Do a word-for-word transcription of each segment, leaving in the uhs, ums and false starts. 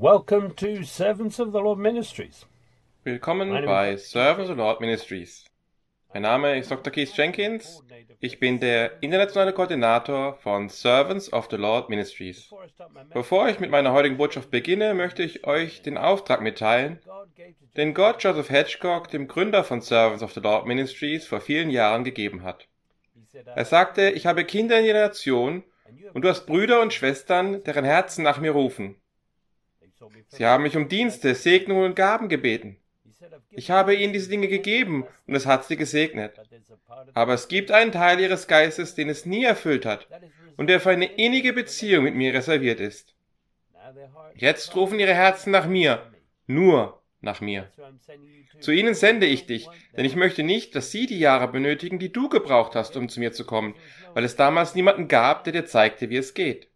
Welcome to Servants of the Lord Ministries. Willkommen bei Servants of the Lord Ministries. Mein Name ist Doktor Keith Jenkins. Ich bin der internationale Koordinator von Servants of the Lord Ministries. Bevor ich mit meiner heutigen Botschaft beginne, möchte ich euch den Auftrag mitteilen, den Gott Joseph Hedgecock, dem Gründer von Servants of the Lord Ministries, vor vielen Jahren gegeben hat. Er sagte, ich habe Kinder in jeder Nation und du hast Brüder und Schwestern, deren Herzen nach mir rufen. Sie haben mich um Dienste, Segnungen und Gaben gebeten. Ich habe ihnen diese Dinge gegeben und es hat sie gesegnet. Aber es gibt einen Teil ihres Geistes, den es nie erfüllt hat und der für eine innige Beziehung mit mir reserviert ist. Jetzt rufen ihre Herzen nach mir, nur nach mir. Zu ihnen sende ich dich, denn ich möchte nicht, dass sie die Jahre benötigen, die du gebraucht hast, um zu mir zu kommen, weil es damals niemanden gab, der dir zeigte, wie es geht.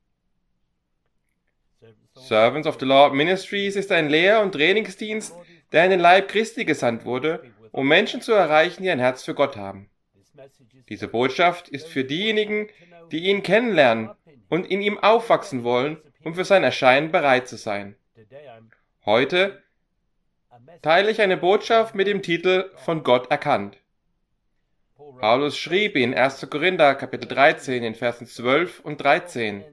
Servants of the Lord Ministries ist ein Lehr- und Trainingsdienst, der in den Leib Christi gesandt wurde, um Menschen zu erreichen, die ein Herz für Gott haben. Diese Botschaft ist für diejenigen, die ihn kennenlernen und in ihm aufwachsen wollen, um für sein Erscheinen bereit zu sein. Heute teile ich eine Botschaft mit dem Titel Von Gott erkannt. Paulus schrieb in erster Korinther Kapitel dreizehn in Versen zwölf und dreizehn.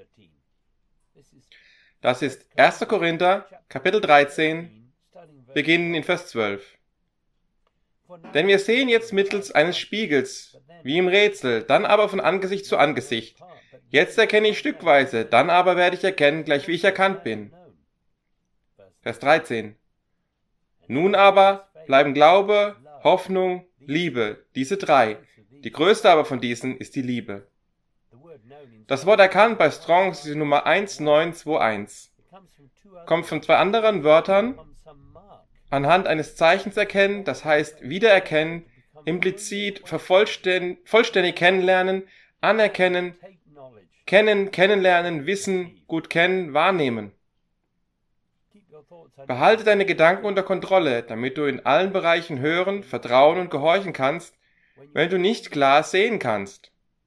Das ist erster Korinther Kapitel dreizehn, beginnen in Vers zwölf. Denn wir sehen jetzt mittels eines Spiegels, wie im Rätsel, dann aber von Angesicht zu Angesicht. Jetzt erkenne ich stückweise, dann aber werde ich erkennen, gleich wie ich erkannt bin. Vers dreizehn. Nun aber bleiben Glaube, Hoffnung, Liebe, diese drei. Die größte aber von diesen ist die Liebe. Das Wort erkannt bei Strong's ist die Nummer eins neun zwei eins. Kommt von zwei anderen Wörtern, anhand eines Zeichens erkennen, das heißt wiedererkennen, implizit, vervollständig, vollständig kennenlernen, anerkennen, kennen, kennenlernen, wissen, gut kennen, wahrnehmen. Behalte deine Gedanken unter Kontrolle, damit du in allen Bereichen hören, vertrauen und gehorchen kannst, wenn du nicht klar sehen kannst.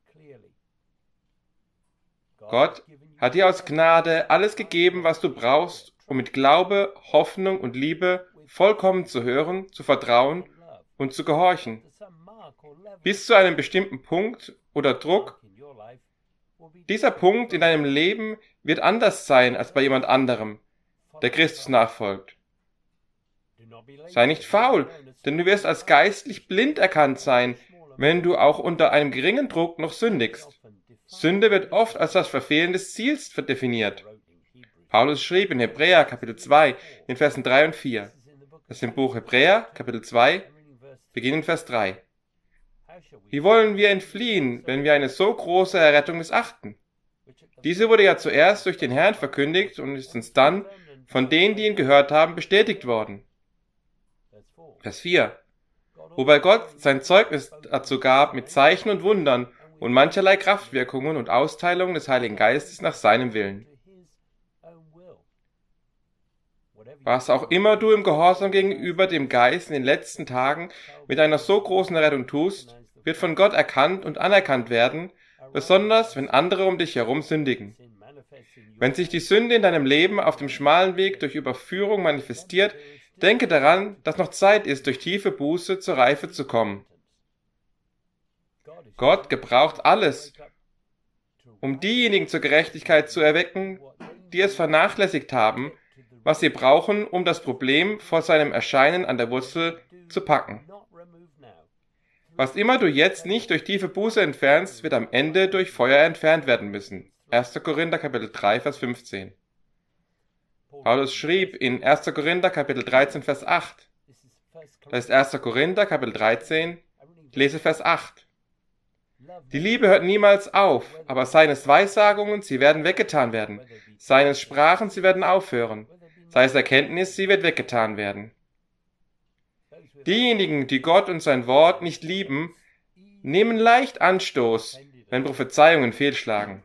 Gott hat dir aus Gnade alles gegeben, was du brauchst, um mit Glaube, Hoffnung und Liebe vollkommen zu hören, zu vertrauen und zu gehorchen. Bis zu einem bestimmten Punkt oder Druck. Dieser Punkt in deinem Leben wird anders sein als bei jemand anderem, der Christus nachfolgt. Sei nicht faul, denn du wirst als geistlich blind erkannt sein, wenn du auch unter einem geringen Druck noch sündigst. Sünde wird oft als das Verfehlen des Ziels definiert. Paulus schrieb in Hebräer Kapitel zwei in Versen drei und vier. Das ist im Buch Hebräer Kapitel zwei, beginnend Vers drei. Wie wollen wir entfliehen, wenn wir eine so große Errettung missachten? Diese wurde ja zuerst durch den Herrn verkündigt und ist uns dann von denen, die ihn gehört haben, bestätigt worden. Vers vier. Wobei Gott sein Zeugnis dazu gab mit Zeichen und Wundern und mancherlei Kraftwirkungen und Austeilungen des Heiligen Geistes nach seinem Willen. Was auch immer du im Gehorsam gegenüber dem Geist in den letzten Tagen mit einer so großen Rettung tust, wird von Gott erkannt und anerkannt werden, besonders wenn andere um dich herum sündigen. Wenn sich die Sünde in deinem Leben auf dem schmalen Weg durch Überführung manifestiert, denke daran, dass noch Zeit ist, durch tiefe Buße zur Reife zu kommen. Gott gebraucht alles, um diejenigen zur Gerechtigkeit zu erwecken, die es vernachlässigt haben, was sie brauchen, um das Problem vor seinem Erscheinen an der Wurzel zu packen. Was immer du jetzt nicht durch tiefe Buße entfernst, wird am Ende durch Feuer entfernt werden müssen. erster Korinther Kapitel drei, Vers fünfzehn. Paulus schrieb in erster Korinther Kapitel dreizehn, Vers acht. Das ist erster Korinther Kapitel dreizehn, ich lese Vers acht. Die Liebe hört niemals auf, aber seines Weissagungen, sie werden weggetan werden. Seines Sprachen, sie werden aufhören. Sei es Erkenntnis, sie wird weggetan werden. Diejenigen, die Gott und sein Wort nicht lieben, nehmen leicht Anstoß, wenn Prophezeiungen fehlschlagen.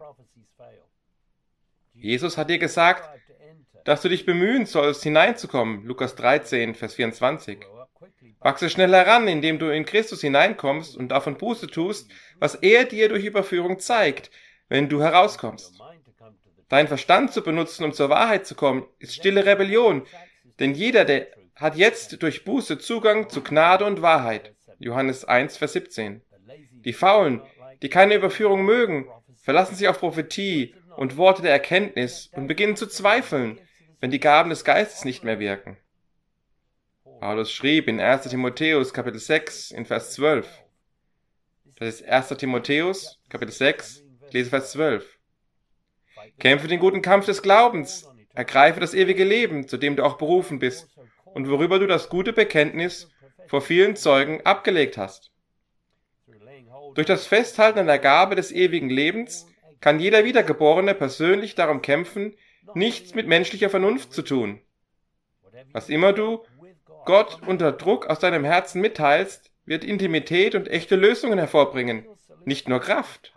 Jesus hat dir gesagt, dass du dich bemühen sollst, hineinzukommen. Lukas dreizehn, Vers vierundzwanzig. Wachse schnell heran, indem du in Christus hineinkommst und davon Buße tust, was er dir durch Überführung zeigt, wenn du herauskommst. Deinen Verstand zu benutzen, um zur Wahrheit zu kommen, ist stille Rebellion, denn jeder, der hat jetzt durch Buße Zugang zu Gnade und Wahrheit. Johannes eins, Vers siebzehn. Die Faulen, die keine Überführung mögen, verlassen sich auf Prophetie und Worte der Erkenntnis und beginnen zu zweifeln, wenn die Gaben des Geistes nicht mehr wirken. Paulus schrieb in erster Timotheus, Kapitel sechs, in Vers zwölf. Das ist erster Timotheus, Kapitel sechs, ich lese Vers zwölf. Kämpfe den guten Kampf des Glaubens, ergreife das ewige Leben, zu dem du auch berufen bist, und worüber du das gute Bekenntnis vor vielen Zeugen abgelegt hast. Durch das Festhalten an der Gabe des ewigen Lebens kann jeder Wiedergeborene persönlich darum kämpfen, nichts mit menschlicher Vernunft zu tun. Was immer du Gott unter Druck aus deinem Herzen mitteilst, wird Intimität und echte Lösungen hervorbringen, nicht nur Kraft.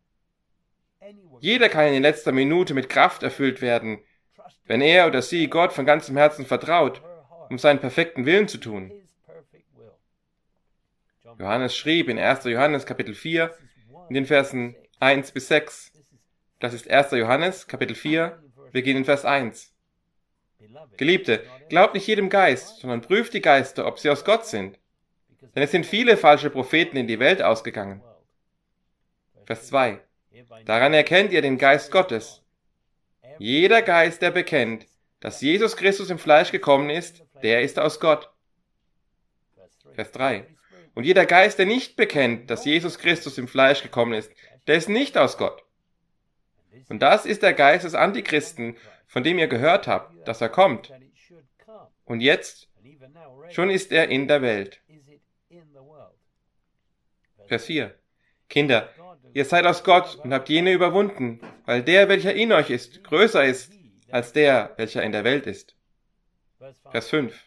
Jeder kann in letzter Minute mit Kraft erfüllt werden, wenn er oder sie Gott von ganzem Herzen vertraut, um seinen perfekten Willen zu tun. Johannes schrieb in erster Johannes Kapitel vier, in den Versen eins bis sechs. Das ist erster Johannes Kapitel vier, wir gehen in Vers eins. Geliebte, glaubt nicht jedem Geist, sondern prüft die Geister, ob sie aus Gott sind. Denn es sind viele falsche Propheten in die Welt ausgegangen. Vers zwei. Daran erkennt ihr den Geist Gottes. Jeder Geist, der bekennt, dass Jesus Christus im Fleisch gekommen ist, der ist aus Gott. Vers drei. Und jeder Geist, der nicht bekennt, dass Jesus Christus im Fleisch gekommen ist, der ist nicht aus Gott. Und das ist der Geist des Antichristen, von dem ihr gehört habt, dass er kommt. Und jetzt, schon ist er in der Welt. Vers vier. Kinder, ihr seid aus Gott und habt jene überwunden, weil der, welcher in euch ist, größer ist als der, welcher in der Welt ist. Vers fünf.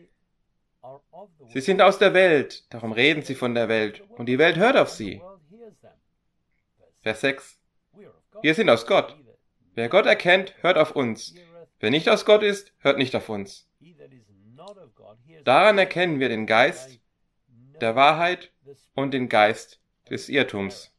Sie sind aus der Welt, darum reden sie von der Welt, und die Welt hört auf sie. Vers sechs. Wir sind aus Gott. Wer Gott erkennt, hört auf uns. Wer nicht aus Gott ist, hört nicht auf uns. Daran erkennen wir den Geist der Wahrheit und den Geist des Irrtums.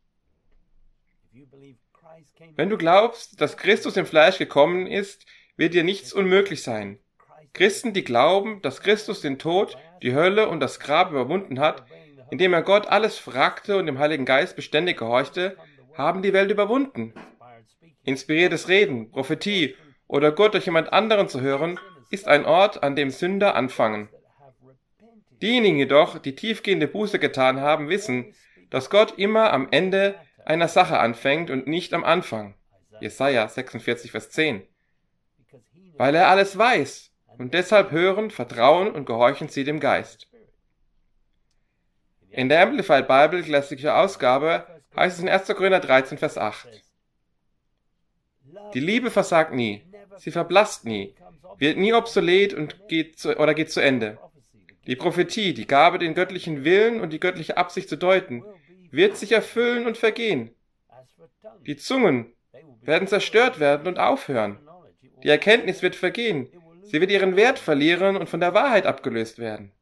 Wenn du glaubst, dass Christus im Fleisch gekommen ist, wird dir nichts unmöglich sein. Christen, die glauben, dass Christus den Tod, die Hölle und das Grab überwunden hat, indem er Gott alles fragte und dem Heiligen Geist beständig gehorchte, haben die Welt überwunden. Inspiriertes Reden, Prophetie oder Gott durch jemand anderen zu hören, ist ein Ort, an dem Sünder anfangen. Diejenigen jedoch, die tiefgehende Buße getan haben, wissen, dass Gott immer am Ende einer Sache anfängt und nicht am Anfang. Jesaja sechsundvierzig, Vers zehn. Weil er alles weiß und deshalb hören, vertrauen und gehorchen sie dem Geist. In der Amplified Bible, klassische Ausgabe, heißt es in erster Korinther dreizehn, Vers acht. Die Liebe versagt nie, sie verblasst nie, wird nie obsolet und geht zu, oder geht zu Ende. Die Prophetie, die Gabe, den göttlichen Willen und die göttliche Absicht zu deuten, wird sich erfüllen und vergehen. Die Zungen werden zerstört werden und aufhören. Die Erkenntnis wird vergehen. Sie wird ihren Wert verlieren und von der Wahrheit abgelöst werden.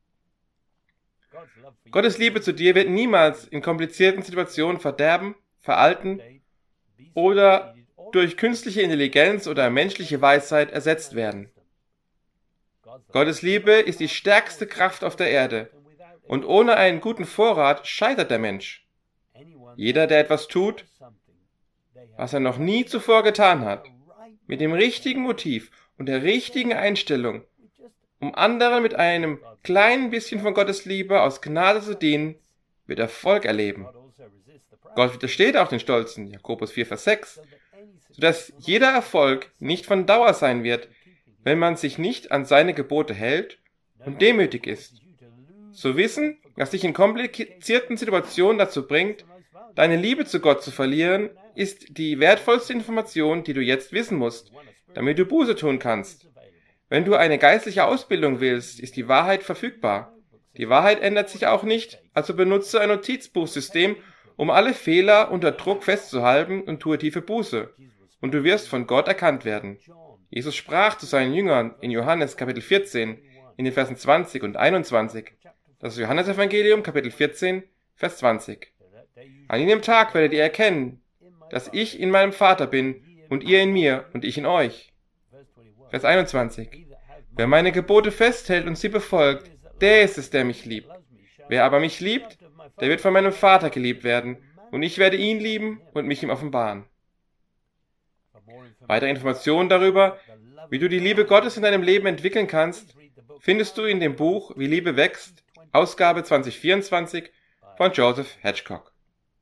Gottes Liebe zu dir wird niemals in komplizierten Situationen verderben, veralten oder durch künstliche Intelligenz oder menschliche Weisheit ersetzt werden. Gottes Liebe ist die stärkste Kraft auf der Erde. Und ohne einen guten Vorrat scheitert der Mensch. Jeder, der etwas tut, was er noch nie zuvor getan hat, mit dem richtigen Motiv und der richtigen Einstellung, um anderen mit einem kleinen bisschen von Gottes Liebe aus Gnade zu dienen, wird Erfolg erleben. Gott widersteht auch den Stolzen, Jakobus vier, Vers sechs, sodass jeder Erfolg nicht von Dauer sein wird, wenn man sich nicht an seine Gebote hält und demütig ist. Zu wissen, was dich in komplizierten Situationen dazu bringt, deine Liebe zu Gott zu verlieren, ist die wertvollste Information, die du jetzt wissen musst, damit du Buße tun kannst. Wenn du eine geistliche Ausbildung willst, ist die Wahrheit verfügbar. Die Wahrheit ändert sich auch nicht, also benutze ein Notizbuchsystem, um alle Fehler unter Druck festzuhalten und tue tiefe Buße. Und du wirst von Gott erkannt werden. Jesus sprach zu seinen Jüngern in Johannes Kapitel vierzehn, in den Versen zwanzig und einundzwanzig. Das ist Johannesevangelium, Kapitel vierzehn, Vers zwanzig. An jenem Tag werdet ihr erkennen, dass ich in meinem Vater bin und ihr in mir und ich in euch. Vers einundzwanzig. Wer meine Gebote festhält und sie befolgt, der ist es, der mich liebt. Wer aber mich liebt, der wird von meinem Vater geliebt werden, und ich werde ihn lieben und mich ihm offenbaren. Weitere Informationen darüber, wie du die Liebe Gottes in deinem Leben entwickeln kannst, findest du in dem Buch Wie Liebe wächst, Ausgabe zwanzig vierundzwanzig von Joseph Hedgecock.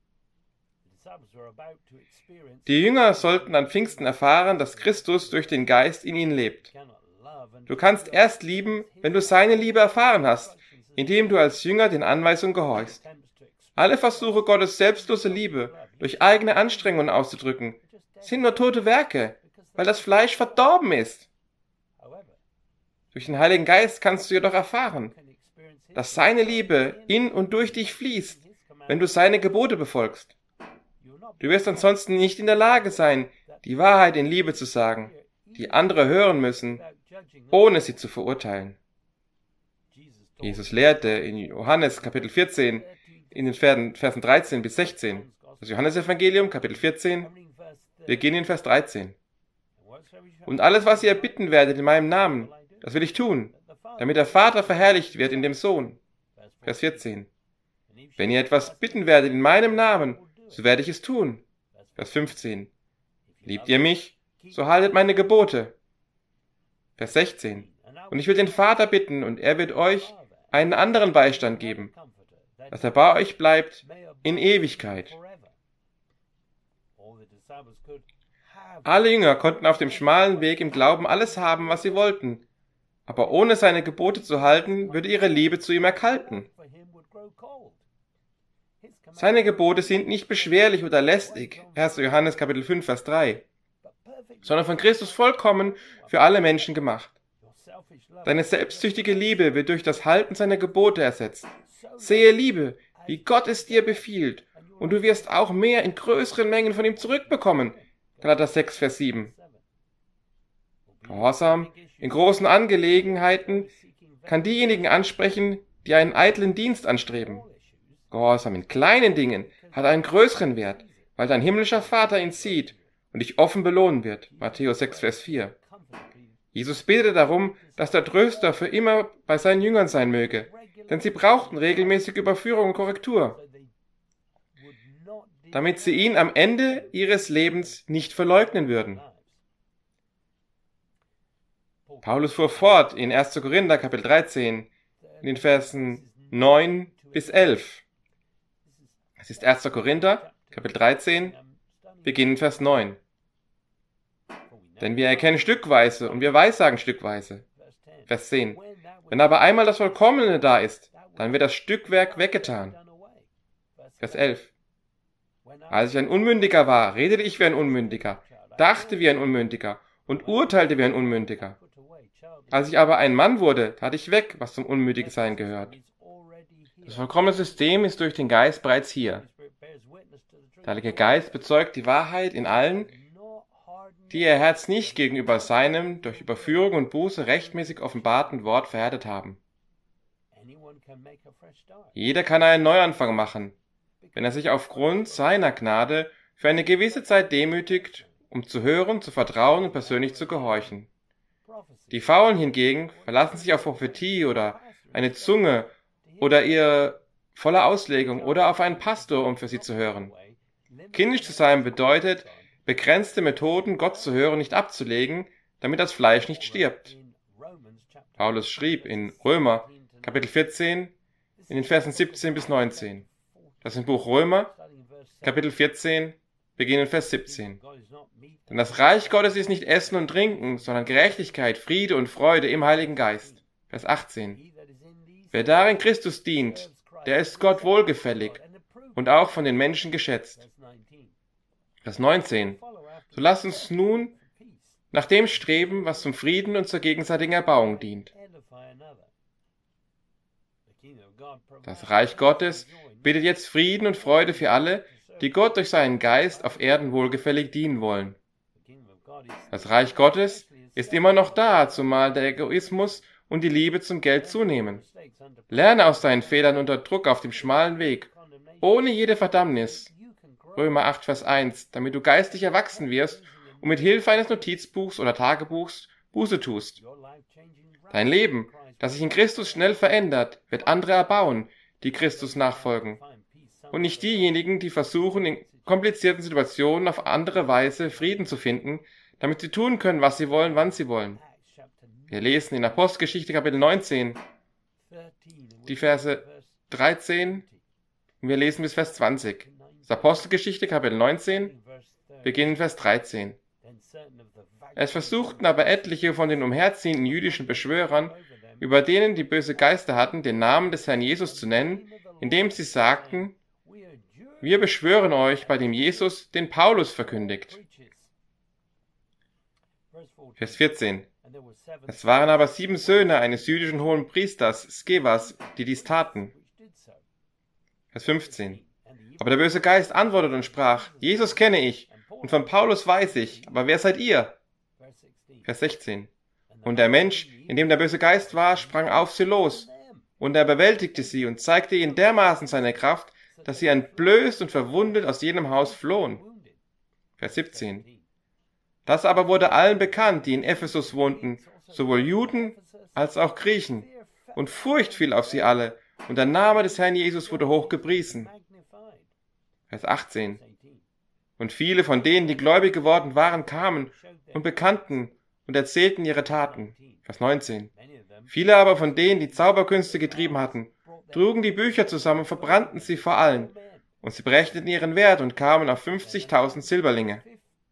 Die Jünger sollten an Pfingsten erfahren, dass Christus durch den Geist in ihnen lebt. Du kannst erst lieben, wenn du seine Liebe erfahren hast, indem du als Jünger den Anweisungen gehorchst. Alle Versuche, Gottes selbstlose Liebe durch eigene Anstrengungen auszudrücken, sind nur tote Werke, weil das Fleisch verdorben ist. Durch den Heiligen Geist kannst du jedoch erfahren, dass seine Liebe in und durch dich fließt, wenn du seine Gebote befolgst. Du wirst ansonsten nicht in der Lage sein, die Wahrheit in Liebe zu sagen, die andere hören müssen, ohne sie zu verurteilen. Jesus lehrte in Johannes Kapitel vierzehn, in den Versen dreizehn bis sechzehn, das Johannesevangelium Kapitel vierzehn, wir gehen in Vers dreizehn. Und alles, was ihr bitten werdet in meinem Namen, das will ich tun, damit der Vater verherrlicht wird in dem Sohn. Vers vierzehn. Wenn ihr etwas bitten werdet in meinem Namen, so werde ich es tun. Vers fünfzehn. Liebt ihr mich, so haltet meine Gebote. Vers sechzehn. Und ich will den Vater bitten, und er wird euch einen anderen Beistand geben, dass er bei euch bleibt in Ewigkeit. Alle Jünger konnten auf dem schmalen Weg im Glauben alles haben, was sie wollten, aber ohne seine Gebote zu halten, würde ihre Liebe zu ihm erkalten. Seine Gebote sind nicht beschwerlich oder lästig, erster Johannes Kapitel fünf, Vers drei, sondern von Christus vollkommen für alle Menschen gemacht. Deine selbstsüchtige Liebe wird durch das Halten seiner Gebote ersetzt. Sehe Liebe, wie Gott es dir befiehlt, und du wirst auch mehr in größeren Mengen von ihm zurückbekommen. Galater sechs, Vers sieben. Gehorsam in großen Angelegenheiten kann diejenigen ansprechen, die einen eitlen Dienst anstreben. Gehorsam in kleinen Dingen hat einen größeren Wert, weil dein himmlischer Vater ihn sieht und dich offen belohnen wird. Matthäus sechs, Vers vier. Jesus betete darum, dass der Tröster für immer bei seinen Jüngern sein möge, denn sie brauchten regelmäßig Überführung und Korrektur, damit sie ihn am Ende ihres Lebens nicht verleugnen würden. Paulus fuhr fort in erster Korinther Kapitel dreizehn, in den Versen neun bis elf. Es ist erster Korinther Kapitel dreizehn, beginnend Vers neun. Denn wir erkennen stückweise und wir weissagen stückweise. Vers zehn. Wenn aber einmal das Vollkommene da ist, dann wird das Stückwerk weggetan. Vers elf. Als ich ein Unmündiger war, redete ich wie ein Unmündiger, dachte wie ein Unmündiger und urteilte wie ein Unmündiger. Als ich aber ein Mann wurde, tat ich weg, was zum Unmündigsein gehört. Das vollkommene System ist durch den Geist bereits hier. Der Heilige Geist bezeugt die Wahrheit in allen, die ihr Herz nicht gegenüber seinem durch Überführung und Buße rechtmäßig offenbarten Wort verhärtet haben. Jeder kann einen Neuanfang machen, wenn er sich aufgrund seiner Gnade für eine gewisse Zeit demütigt, um zu hören, zu vertrauen und persönlich zu gehorchen. Die Faulen hingegen verlassen sich auf Prophetie oder eine Zunge oder ihre volle Auslegung oder auf einen Pastor, um für sie zu hören. Kindisch zu sein bedeutet, begrenzte Methoden, Gott zu hören, nicht abzulegen, damit das Fleisch nicht stirbt. Paulus schrieb in Römer, Kapitel vierzehn, in den Versen siebzehn bis neunzehn. Das ist im Buch Römer, Kapitel vierzehn, beginnend Vers siebzehn. Denn das Reich Gottes ist nicht Essen und Trinken, sondern Gerechtigkeit, Friede und Freude im Heiligen Geist. Vers achtzehn. Wer darin Christus dient, der ist Gott wohlgefällig und auch von den Menschen geschätzt. Vers neunzehn. So lasst uns nun nach dem streben, was zum Frieden und zur gegenseitigen Erbauung dient. Das Reich Gottes bietet jetzt Frieden und Freude für alle, die Gott durch seinen Geist auf Erden wohlgefällig dienen wollen. Das Reich Gottes ist immer noch da, zumal der Egoismus und die Liebe zum Geld zunehmen. Lerne aus deinen Fehlern unter Druck auf dem schmalen Weg, ohne jede Verdammnis. Römer acht, Vers eins, damit du geistlich erwachsen wirst und mit Hilfe eines Notizbuchs oder Tagebuchs Buße tust. Dein Leben, das sich in Christus schnell verändert, wird andere erbauen, die Christus nachfolgen. Und nicht diejenigen, die versuchen, in komplizierten Situationen auf andere Weise Frieden zu finden, damit sie tun können, was sie wollen, wann sie wollen. Wir lesen in Apostelgeschichte Kapitel neunzehn, die Verse dreizehn, und wir lesen bis Vers zwanzig. Das Apostelgeschichte Kapitel neunzehn, beginnen Vers dreizehn. Es versuchten aber etliche von den umherziehenden jüdischen Beschwörern, über denen die böse Geister hatten, den Namen des Herrn Jesus zu nennen, indem sie sagten: Wir beschwören euch bei dem Jesus, den Paulus verkündigt. Vers vierzehn. Es waren aber sieben Söhne eines jüdischen hohen Priesters, Skevas, die dies taten. Vers fünfzehn. Aber der böse Geist antwortete und sprach: Jesus kenne ich, und von Paulus weiß ich, aber wer seid ihr? Vers sechzehn. Und der Mensch, in dem der böse Geist war, sprang auf sie los, und er überwältigte sie und zeigte ihnen dermaßen seine Kraft, dass sie entblößt und verwundet aus jenem Haus flohen. Vers siebzehn. Das aber wurde allen bekannt, die in Ephesus wohnten, sowohl Juden als auch Griechen, und Furcht fiel auf sie alle, und der Name des Herrn Jesus wurde hoch gepriesen. Vers achtzehn. Und viele von denen, die gläubig geworden waren, kamen und bekannten und erzählten ihre Taten. Vers neunzehn. Viele aber von denen, die Zauberkünste getrieben hatten, trugen die Bücher zusammen und verbrannten sie vor allen. Und sie berechneten ihren Wert und kamen auf fünfzigtausend Silberlinge.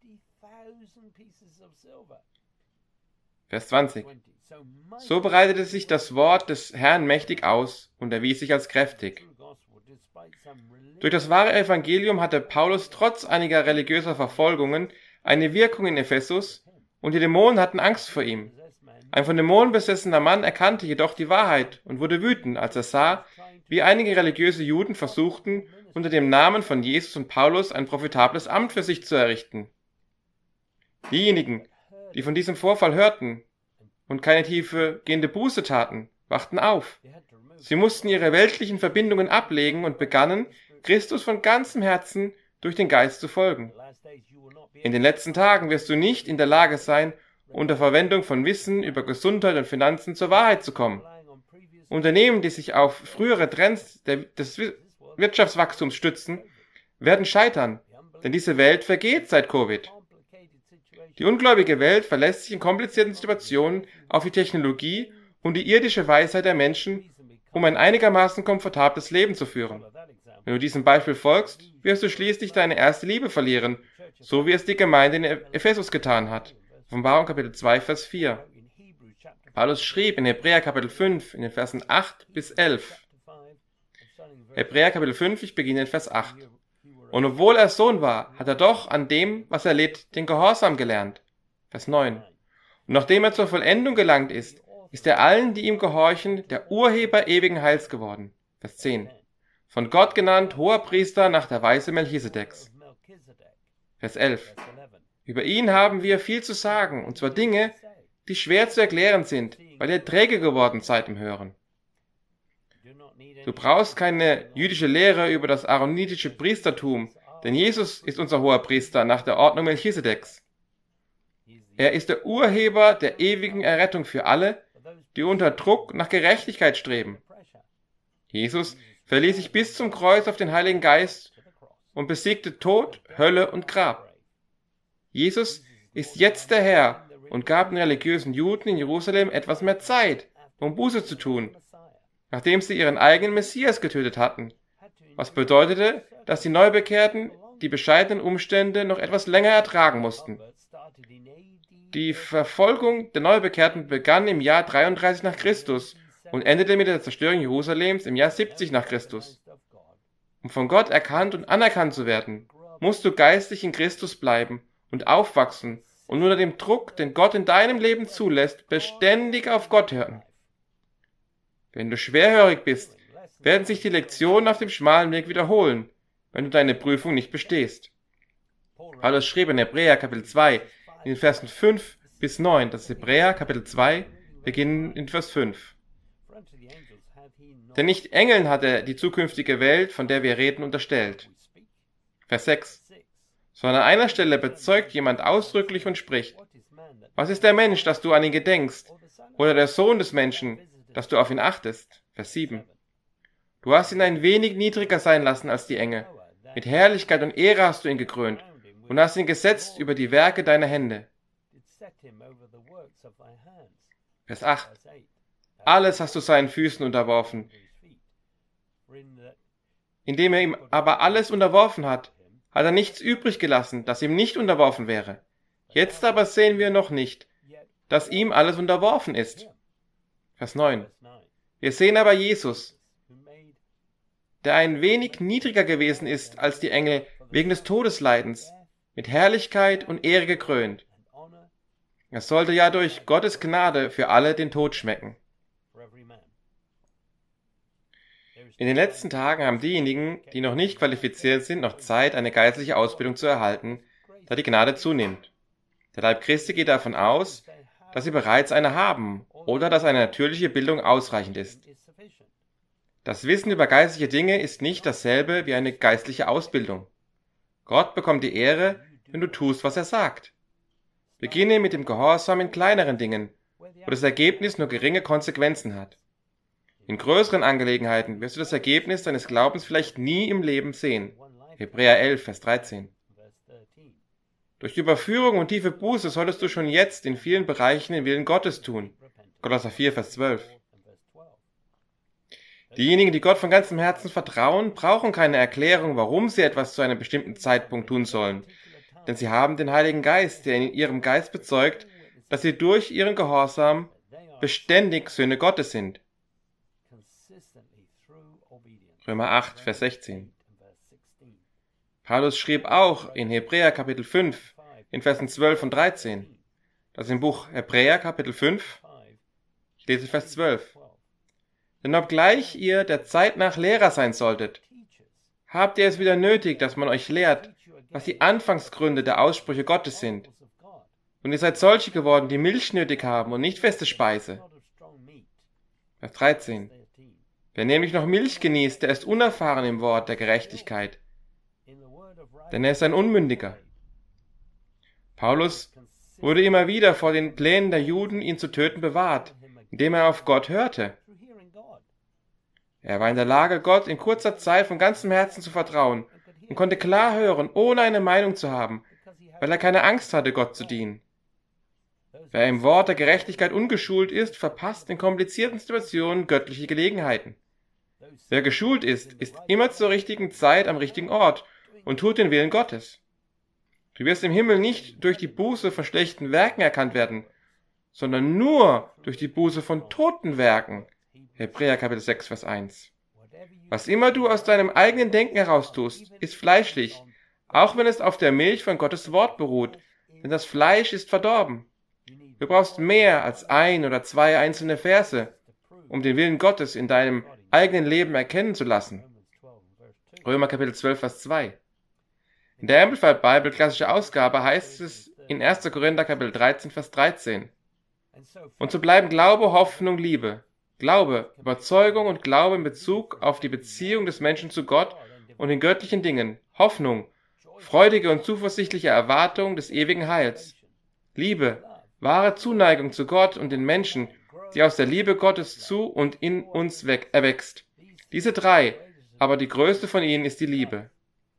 Vers zwanzig. So breitete sich das Wort des Herrn mächtig aus und erwies sich als kräftig. Durch das wahre Evangelium hatte Paulus trotz einiger religiöser Verfolgungen eine Wirkung in Ephesus, und die Dämonen hatten Angst vor ihm. Ein von Dämonen besessener Mann erkannte jedoch die Wahrheit und wurde wütend, als er sah, wie einige religiöse Juden versuchten, unter dem Namen von Jesus und Paulus ein profitables Amt für sich zu errichten. Diejenigen, die von diesem Vorfall hörten und keine tiefe gehende Buße taten, wachten auf. Sie mussten ihre weltlichen Verbindungen ablegen und begannen, Christus von ganzem Herzen durch den Geist zu folgen. In den letzten Tagen wirst du nicht in der Lage sein, unter Verwendung von Wissen über Gesundheit und Finanzen zur Wahrheit zu kommen. Unternehmen, die sich auf frühere Trends der, des Wirtschaftswachstums stützen, werden scheitern, denn diese Welt vergeht seit Covid. Die ungläubige Welt verlässt sich in komplizierten Situationen auf die Technologie und die irdische Weisheit der Menschen, um ein einigermaßen komfortables Leben zu führen. Wenn du diesem Beispiel folgst, wirst du schließlich deine erste Liebe verlieren, so wie es die Gemeinde in Ephesus getan hat. Offenbarung Kapitel zwei, Vers vier. Paulus schrieb in Hebräer Kapitel fünf, in den Versen acht bis elf. Hebräer Kapitel fünf, ich beginne in Vers acht. Und obwohl er Sohn war, hat er doch an dem, was er litt, den Gehorsam gelernt. Vers neun. Und nachdem er zur Vollendung gelangt ist, ist er allen, die ihm gehorchen, der Urheber ewigen Heils geworden. Vers zehn. Von Gott genannt Hoherpriester nach der Weise Melchisedeks. Vers elf. Über ihn haben wir viel zu sagen, und zwar Dinge, die schwer zu erklären sind, weil ihr träge geworden seid im Hören. Du brauchst keine jüdische Lehre über das aaronitische Priestertum, denn Jesus ist unser Hoherpriester nach der Ordnung Melchisedeks. Er ist der Urheber der ewigen Errettung für alle, die unter Druck nach Gerechtigkeit streben. Jesus verließ sich bis zum Kreuz auf den Heiligen Geist und besiegte Tod, Hölle und Grab. Jesus ist jetzt der Herr und gab den religiösen Juden in Jerusalem etwas mehr Zeit, um Buße zu tun, nachdem sie ihren eigenen Messias getötet hatten, was bedeutete, dass die Neubekehrten die bescheidenen Umstände noch etwas länger ertragen mussten. Die Verfolgung der Neubekehrten begann im Jahr dreiunddreißig nach Christus und endete mit der Zerstörung Jerusalems im Jahr siebzig nach Christus. Um von Gott erkannt und anerkannt zu werden, musst du geistlich in Christus bleiben und aufwachsen und unter dem Druck, den Gott in deinem Leben zulässt, beständig auf Gott hören. Wenn du schwerhörig bist, werden sich die Lektionen auf dem schmalen Weg wiederholen, wenn du deine Prüfung nicht bestehst. Paulus schrieb in Hebräer Kapitel zwei, in den Versen fünf bis neun, das ist Hebräer Kapitel zwei, beginnen in Vers fünf. Denn nicht Engeln hat er die zukünftige Welt, von der wir reden, unterstellt. Vers sechs. sondern an einer Stelle bezeugt jemand ausdrücklich und spricht: Was ist der Mensch, dass du an ihn gedenkst, oder der Sohn des Menschen, dass du auf ihn achtest? Vers sieben. Du hast ihn ein wenig niedriger sein lassen als die Engel. Mit Herrlichkeit und Ehre hast du ihn gekrönt und hast ihn gesetzt über die Werke deiner Hände. Vers acht. Alles hast du seinen Füßen unterworfen. Indem er ihm aber alles unterworfen hat, hat er nichts übrig gelassen, das ihm nicht unterworfen wäre. Jetzt aber sehen wir noch nicht, dass ihm alles unterworfen ist. Vers neun. Wir sehen aber Jesus, der ein wenig niedriger gewesen ist als die Engel wegen des Todesleidens, mit Herrlichkeit und Ehre gekrönt. Er sollte ja durch Gottes Gnade für alle den Tod schmecken. In den letzten Tagen haben diejenigen, die noch nicht qualifiziert sind, noch Zeit, eine geistliche Ausbildung zu erhalten, da die Gnade zunimmt. Der Leib Christi geht davon aus, dass sie bereits eine haben oder dass eine natürliche Bildung ausreichend ist. Das Wissen über geistliche Dinge ist nicht dasselbe wie eine geistliche Ausbildung. Gott bekommt die Ehre, wenn du tust, was er sagt. Beginne mit dem Gehorsam in kleineren Dingen, wo das Ergebnis nur geringe Konsequenzen hat. In größeren Angelegenheiten wirst du das Ergebnis deines Glaubens vielleicht nie im Leben sehen. Hebräer elf, Vers dreizehn. Durch die Überführung und tiefe Buße solltest du schon jetzt in vielen Bereichen den Willen Gottes tun. Kolosser vier, Vers zwölf. Diejenigen, die Gott von ganzem Herzen vertrauen, brauchen keine Erklärung, warum sie etwas zu einem bestimmten Zeitpunkt tun sollen. Denn sie haben den Heiligen Geist, der in ihrem Geist bezeugt, dass sie durch ihren Gehorsam beständig Söhne Gottes sind. Römer acht, Vers sechzehn. Paulus schrieb auch in Hebräer Kapitel fünf, in Versen zwölf und dreizehn. Das ist im Buch Hebräer Kapitel fünf. Ich lese Vers zwölf. Denn obgleich ihr der Zeit nach Lehrer sein solltet, habt ihr es wieder nötig, dass man euch lehrt, was die Anfangsgründe der Aussprüche Gottes sind. Und ihr seid solche geworden, die Milch nötig haben und nicht feste Speise. Vers dreizehn. Wer nämlich noch Milch genießt, der ist unerfahren im Wort der Gerechtigkeit, denn er ist ein Unmündiger. Paulus wurde immer wieder vor den Plänen der Juden, ihn zu töten, bewahrt, indem er auf Gott hörte. Er war in der Lage, Gott in kurzer Zeit von ganzem Herzen zu vertrauen und konnte klar hören, ohne eine Meinung zu haben, weil er keine Angst hatte, Gott zu dienen. Wer im Wort der Gerechtigkeit ungeschult ist, verpasst in komplizierten Situationen göttliche Gelegenheiten. Wer geschult ist, ist immer zur richtigen Zeit am richtigen Ort und tut den Willen Gottes. Du wirst im Himmel nicht durch die Buße von schlechten Werken erkannt werden, sondern nur durch die Buße von toten Werken. Hebräer Kapitel sechs, Vers eins. Was immer du aus deinem eigenen Denken heraus tust, ist fleischlich, auch wenn es auf der Milch von Gottes Wort beruht, denn das Fleisch ist verdorben. Du brauchst mehr als ein oder zwei einzelne Verse, um den Willen Gottes in deinem eigenen Leben erkennen zu lassen. Römer Kapitel zwölf, Vers zwei. In der Amplified Bible klassische Ausgabe heißt es in erster Korinther Kapitel dreizehn, Vers dreizehn. Und so bleiben Glaube, Hoffnung, Liebe. Glaube, Überzeugung und Glaube in Bezug auf die Beziehung des Menschen zu Gott und den göttlichen Dingen. Hoffnung, freudige und zuversichtliche Erwartung des ewigen Heils. Liebe, wahre Zuneigung zu Gott und den Menschen, die aus der Liebe Gottes zu und in uns weg erwächst. Diese drei, aber die größte von ihnen ist die Liebe.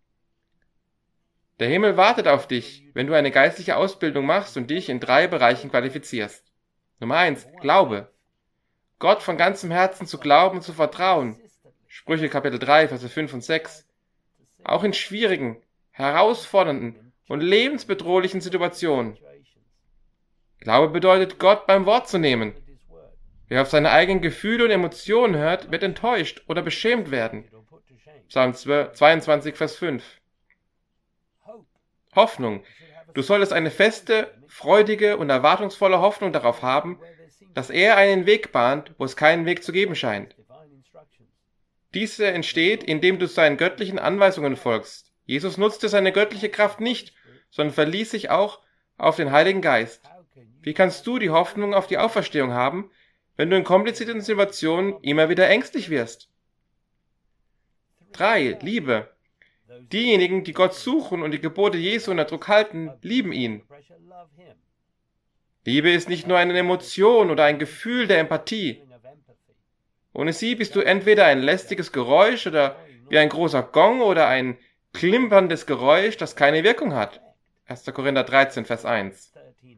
Der Himmel wartet auf dich, wenn du eine geistliche Ausbildung machst und dich in drei Bereichen qualifizierst. Nummer eins, Glaube. Gott von ganzem Herzen zu glauben und zu vertrauen. Sprüche Kapitel drei, Verse fünf und sechs. Auch in schwierigen, herausfordernden und lebensbedrohlichen Situationen. Glaube bedeutet, Gott beim Wort zu nehmen. Wer auf seine eigenen Gefühle und Emotionen hört, wird enttäuscht oder beschämt werden. Psalm zweiundzwanzig, Vers fünf. Hoffnung. Du solltest eine feste, freudige und erwartungsvolle Hoffnung darauf haben, dass er einen Weg bahnt, wo es keinen Weg zu geben scheint. Diese entsteht, indem du seinen göttlichen Anweisungen folgst. Jesus nutzte seine göttliche Kraft nicht, sondern verließ sich auch auf den Heiligen Geist. Wie kannst du die Hoffnung auf die Auferstehung haben, wenn du in komplizierten Situationen immer wieder ängstlich wirst? drei. Liebe. Diejenigen, die Gott suchen und die Gebote Jesu unter Druck halten, lieben ihn. Liebe ist nicht nur eine Emotion oder ein Gefühl der Empathie. Ohne sie bist du entweder ein lästiges Geräusch oder wie ein großer Gong oder ein klimperndes Geräusch, das keine Wirkung hat. erster Korinther dreizehn, Vers eins.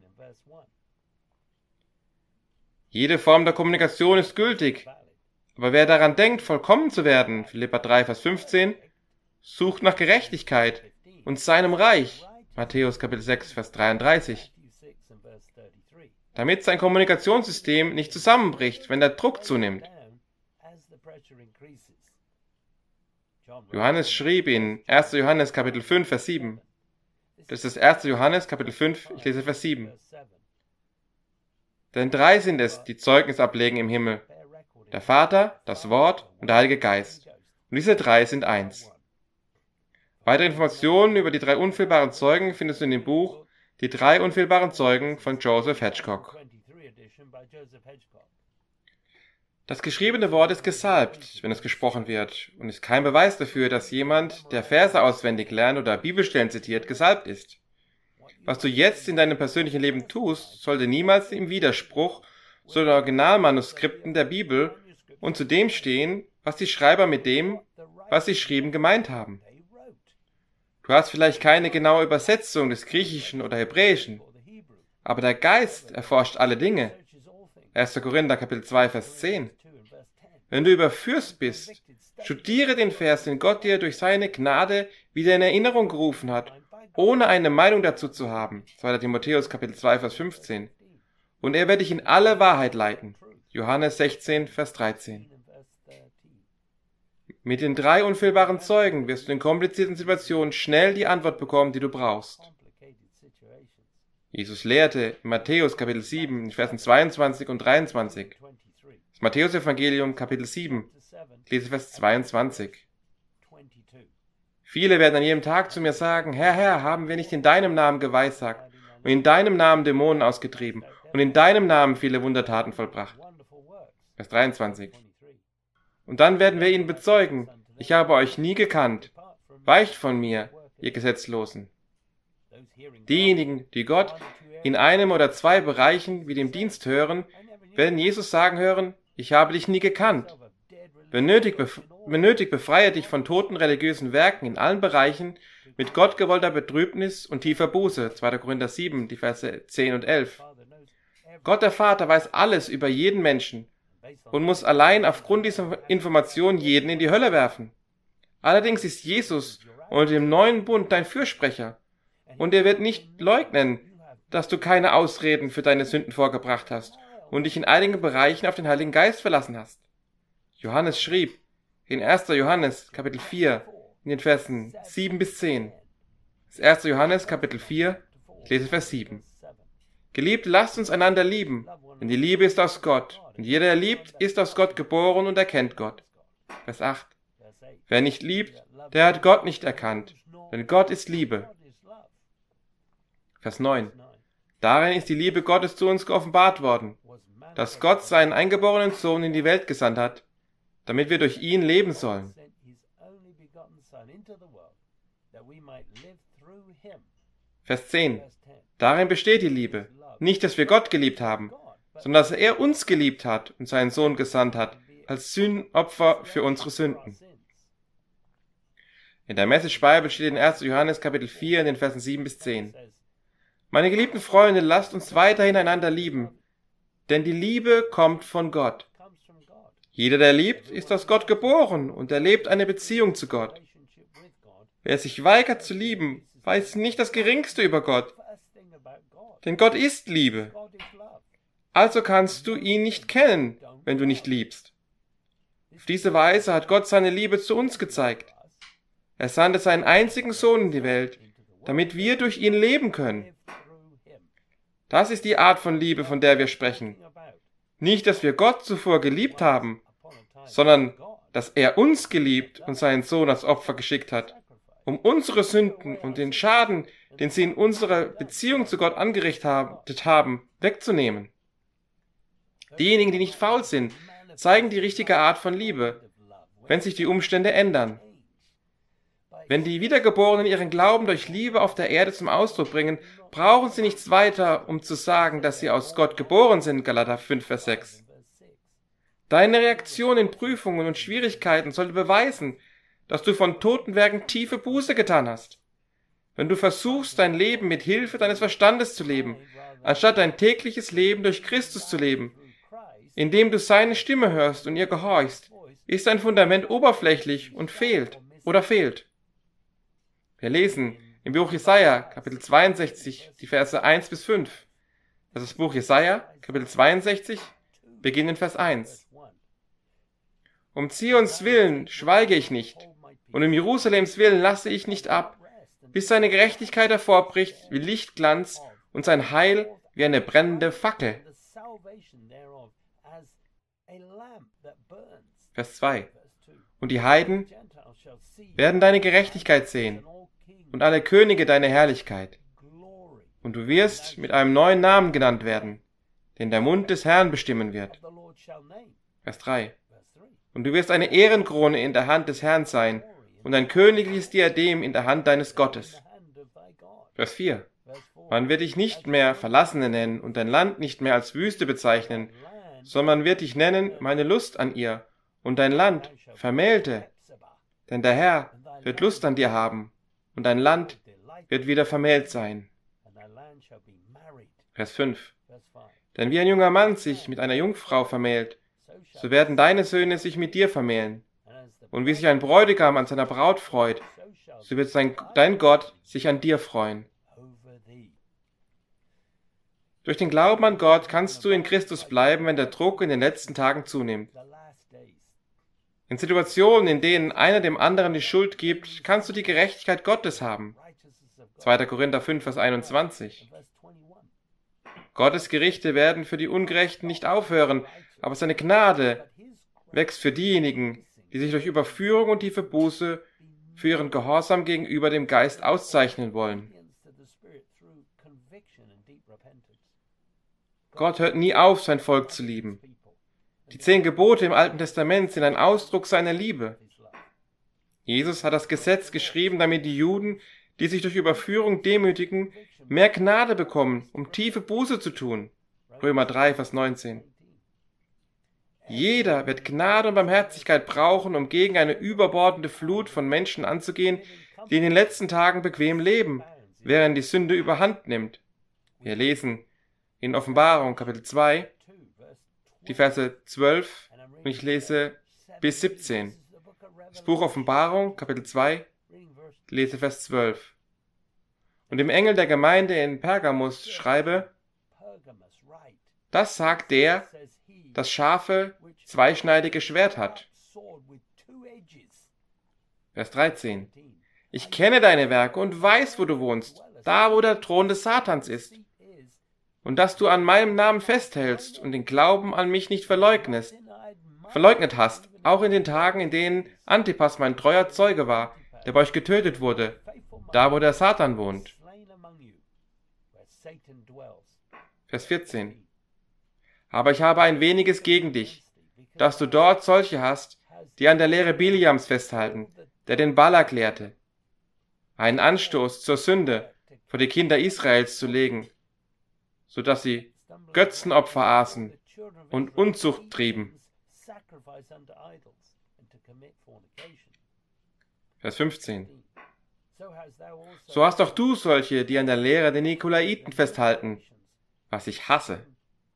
Jede Form der Kommunikation ist gültig, aber wer daran denkt, vollkommen zu werden, Philipper drei, Vers fünfzehn, sucht nach Gerechtigkeit und seinem Reich, Matthäus Kapitel sechs, Vers dreiunddreißig. Damit sein Kommunikationssystem nicht zusammenbricht, wenn der Druck zunimmt. Johannes schrieb in erster Johannes Kapitel fünf, Vers sieben. Das ist erster Johannes Kapitel fünf, ich lese Vers sieben. Denn drei sind es, die Zeugnis ablegen im Himmel. Der Vater, das Wort und der Heilige Geist. Und diese drei sind eins. Weitere Informationen über die drei unfehlbaren Zeugen findest du in dem Buch Die drei unfehlbaren Zeugen von Joseph Hedgecock. Das geschriebene Wort ist gesalbt, wenn es gesprochen wird, und ist kein Beweis dafür, dass jemand, der Verse auswendig lernt oder Bibelstellen zitiert, gesalbt ist. Was du jetzt in deinem persönlichen Leben tust, sollte niemals im Widerspruch zu den Originalmanuskripten der Bibel und zu dem stehen, was die Schreiber mit dem, was sie schrieben, gemeint haben. Du hast vielleicht keine genaue Übersetzung des Griechischen oder Hebräischen, aber der Geist erforscht alle Dinge. erster Korinther Kapitel zwei, Vers zehn. Wenn du überführt bist, studiere den Vers, den Gott dir durch seine Gnade wieder in Erinnerung gerufen hat, ohne eine Meinung dazu zu haben. zweiter Timotheus Kapitel zwei, Vers fünfzehn. Und er wird dich in alle Wahrheit leiten. Johannes sechzehn, Vers dreizehn. Mit den drei unfehlbaren Zeugen wirst du in komplizierten Situationen schnell die Antwort bekommen, die du brauchst. Jesus lehrte in Matthäus Kapitel sieben, in Versen zweiundzwanzig und dreiundzwanzig. Das Matthäus-Evangelium Kapitel sieben, ich lese Vers zweiundzwanzig. Viele werden an jedem Tag zu mir sagen, Herr, Herr, haben wir nicht in deinem Namen geweissagt und in deinem Namen Dämonen ausgetrieben und in deinem Namen viele Wundertaten vollbracht. Vers dreiundzwanzig. Und dann werden wir ihnen bezeugen, ich habe euch nie gekannt. Weicht von mir, ihr Gesetzlosen. Diejenigen, die Gott in einem oder zwei Bereichen wie dem Dienst hören, werden Jesus sagen hören, ich habe dich nie gekannt. Wenn nötig, bef- wenn nötig befreie dich von toten religiösen Werken in allen Bereichen mit gottgewollter Betrübnis und tiefer Buße. zweiter Korinther sieben, die Verse zehn und elf. Gott der Vater weiß alles über jeden Menschen und muss allein aufgrund dieser Information jeden in die Hölle werfen. Allerdings ist Jesus unter dem neuen Bund dein Fürsprecher und er wird nicht leugnen, dass du keine Ausreden für deine Sünden vorgebracht hast und dich in einigen Bereichen auf den Heiligen Geist verlassen hast. Johannes schrieb in erster Johannes Kapitel vier in den Versen sieben bis zehn. Das erster Johannes Kapitel vier, ich lese Vers sieben. Geliebte, lasst uns einander lieben, denn die Liebe ist aus Gott. Und jeder, der liebt, ist aus Gott geboren und erkennt Gott. Vers acht. Wer nicht liebt, der hat Gott nicht erkannt, denn Gott ist Liebe. Vers neun. Darin ist die Liebe Gottes zu uns geoffenbart worden, dass Gott seinen eingeborenen Sohn in die Welt gesandt hat, damit wir durch ihn leben sollen. Vers zehn. Darin besteht die Liebe. Nicht, dass wir Gott geliebt haben, sondern dass er uns geliebt hat und seinen Sohn gesandt hat, als Sühnopfer für unsere Sünden. In der Message Bible steht in erster Johannes Kapitel vier in den Versen sieben bis zehn. Meine geliebten Freunde, lasst uns weiterhin einander lieben, denn die Liebe kommt von Gott. Jeder, der liebt, ist aus Gott geboren und erlebt eine Beziehung zu Gott. Wer sich weigert zu lieben, weiß nicht das Geringste über Gott, denn Gott ist Liebe. Also kannst du ihn nicht kennen, wenn du nicht liebst. Auf diese Weise hat Gott seine Liebe zu uns gezeigt. Er sandte seinen einzigen Sohn in die Welt, damit wir durch ihn leben können. Das ist die Art von Liebe, von der wir sprechen. Nicht, dass wir Gott zuvor geliebt haben, sondern dass er uns geliebt und seinen Sohn als Opfer geschickt hat, um unsere Sünden und den Schaden, den sie in unserer Beziehung zu Gott angerichtet haben, wegzunehmen. Diejenigen, die nicht faul sind, zeigen die richtige Art von Liebe, wenn sich die Umstände ändern. Wenn die Wiedergeborenen ihren Glauben durch Liebe auf der Erde zum Ausdruck bringen, brauchen sie nichts weiter, um zu sagen, dass sie aus Gott geboren sind, Galater fünf, Vers sechs. Deine Reaktion in Prüfungen und Schwierigkeiten sollte beweisen, dass du von toten Werken tiefe Buße getan hast. Wenn du versuchst, dein Leben mit Hilfe deines Verstandes zu leben, anstatt dein tägliches Leben durch Christus zu leben, indem du seine Stimme hörst und ihr gehorchst, ist dein Fundament oberflächlich und fehlt oder fehlt. Wir lesen im Buch Jesaja, Kapitel zweiundsechzig, die Verse eins bis fünf. Das ist das Buch Jesaja, Kapitel zweiundsechzig, beginnend in Vers eins. Um Zions Willen schweige ich nicht, und um Jerusalems Willen lasse ich nicht ab, bis seine Gerechtigkeit hervorbricht wie Lichtglanz und sein Heil wie eine brennende Fackel. Vers zwei. Und die Heiden werden deine Gerechtigkeit sehen und alle Könige deine Herrlichkeit. Und du wirst mit einem neuen Namen genannt werden, den der Mund des Herrn bestimmen wird. Vers drei. Und du wirst eine Ehrenkrone in der Hand des Herrn sein und ein königliches Diadem in der Hand deines Gottes. Vers vier. Man wird dich nicht mehr Verlassene nennen und dein Land nicht mehr als Wüste bezeichnen, sondern man wird dich nennen, meine Lust an ihr, und dein Land Vermählte. Denn der Herr wird Lust an dir haben, und dein Land wird wieder vermählt sein. Vers fünf. Denn wie ein junger Mann sich mit einer Jungfrau vermählt, so werden deine Söhne sich mit dir vermählen. Und wie sich ein Bräutigam an seiner Braut freut, so wird sein, dein Gott sich an dir freuen. Durch den Glauben an Gott kannst du in Christus bleiben, wenn der Druck in den letzten Tagen zunimmt. In Situationen, in denen einer dem anderen die Schuld gibt, kannst du die Gerechtigkeit Gottes haben. zweiter Korinther fünf, Vers einundzwanzig. Gottes Gerichte werden für die Ungerechten nicht aufhören, aber seine Gnade wächst für diejenigen, die sich durch Überführung und tiefe Buße für ihren Gehorsam gegenüber dem Geist auszeichnen wollen. Gott hört nie auf, sein Volk zu lieben. Die zehn Gebote im Alten Testament sind ein Ausdruck seiner Liebe. Jesus hat das Gesetz geschrieben, damit die Juden, die sich durch Überführung demütigen, mehr Gnade bekommen, um tiefe Buße zu tun. Römer drei, Vers neunzehn. Jeder wird Gnade und Barmherzigkeit brauchen, um gegen eine überbordende Flut von Menschen anzugehen, die in den letzten Tagen bequem leben, während die Sünde überhand nimmt. Wir lesen in Offenbarung Kapitel zwei, die Verse zwölf, und ich lese bis siebzehn. Das Buch Offenbarung, Kapitel zwei, lese Vers zwölf. Und dem Engel der Gemeinde in Pergamus schreibe, das sagt der, das scharfe, zweischneidige Schwert hat. Vers dreizehn. Ich kenne deine Werke und weiß, wo du wohnst, da wo der Thron des Satans ist. Und dass du an meinem Namen festhältst und den Glauben an mich nicht verleugnest, verleugnet hast, auch in den Tagen, in denen Antipas mein treuer Zeuge war, der bei euch getötet wurde, da wo der Satan wohnt. Vers vierzehn. Aber ich habe ein weniges gegen dich, dass du dort solche hast, die an der Lehre Biliams festhalten, der den Balak lehrte, einen Anstoß zur Sünde vor die Kinder Israels zu legen, so dass sie Götzenopfer aßen und Unzucht trieben. Vers fünfzehn. So hast auch du solche, die an der Lehre der Nikolaiten festhalten, was ich hasse.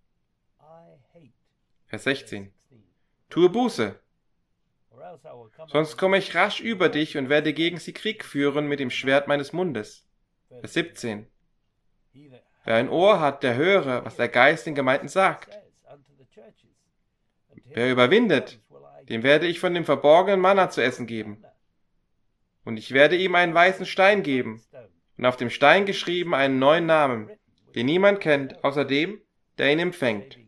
Vers sechzehn. Tue Buße, sonst komme ich rasch über dich und werde gegen sie Krieg führen mit dem Schwert meines Mundes. Vers siebzehn. Wer ein Ohr hat, der höre, was der Geist den Gemeinden sagt. Wer überwindet, dem werde ich von dem verborgenen Manna zu essen geben. Und ich werde ihm einen weißen Stein geben und auf dem Stein geschrieben einen neuen Namen, den niemand kennt, außer dem, der ihn empfängt.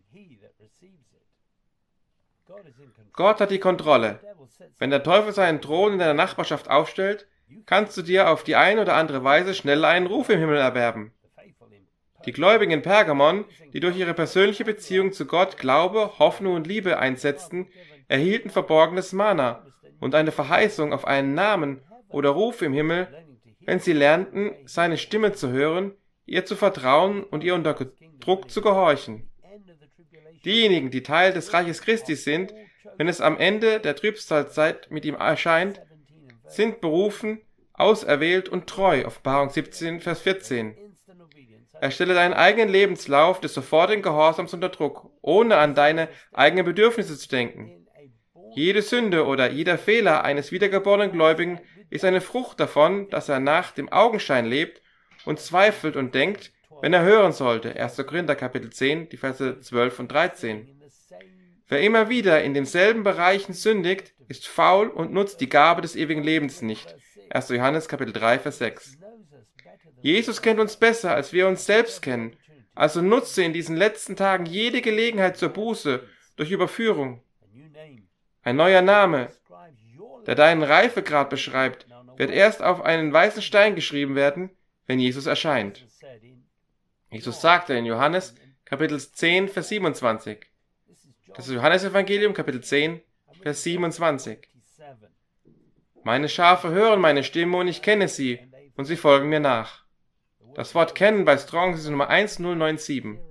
Gott hat die Kontrolle. Wenn der Teufel seinen Thron in deiner Nachbarschaft aufstellt, kannst du dir auf die eine oder andere Weise schnell einen Ruf im Himmel erwerben. Die Gläubigen in Pergamon, die durch ihre persönliche Beziehung zu Gott Glaube, Hoffnung und Liebe einsetzten, erhielten verborgenes Manna und eine Verheißung auf einen Namen, oder Ruf im Himmel, wenn sie lernten, seine Stimme zu hören, ihr zu vertrauen und ihr unter Druck zu gehorchen. Diejenigen, die Teil des Reiches Christi sind, wenn es am Ende der Trübsalzeit mit ihm erscheint, sind berufen, auserwählt und treu. Offenbarung siebzehn, Vers vierzehn. Erstelle deinen eigenen Lebenslauf des sofortigen Gehorsams unter Druck, ohne an deine eigenen Bedürfnisse zu denken. Jede Sünde oder jeder Fehler eines wiedergeborenen Gläubigen ist eine Frucht davon, dass er nach dem Augenschein lebt und zweifelt und denkt, wenn er hören sollte. erster Korinther Kapitel zehn, die Verse zwölf und dreizehn. Wer immer wieder in denselben Bereichen sündigt, ist faul und nutzt die Gabe des ewigen Lebens nicht. erster Johannes Kapitel drei, Vers sechs. Jesus kennt uns besser, als wir uns selbst kennen. Also nutze in diesen letzten Tagen jede Gelegenheit zur Buße durch Überführung. Ein neuer Name, der deinen Reifegrad beschreibt, wird erst auf einen weißen Stein geschrieben werden, wenn Jesus erscheint. Jesus sagte in Johannes Kapitel zehn, Vers siebenundzwanzig. Das ist Johannesevangelium, Kapitel zehn, Vers siebenundzwanzig. Meine Schafe hören meine Stimme und ich kenne sie und sie folgen mir nach. Das Wort kennen bei Strong's ist Nummer eins null neun sieben.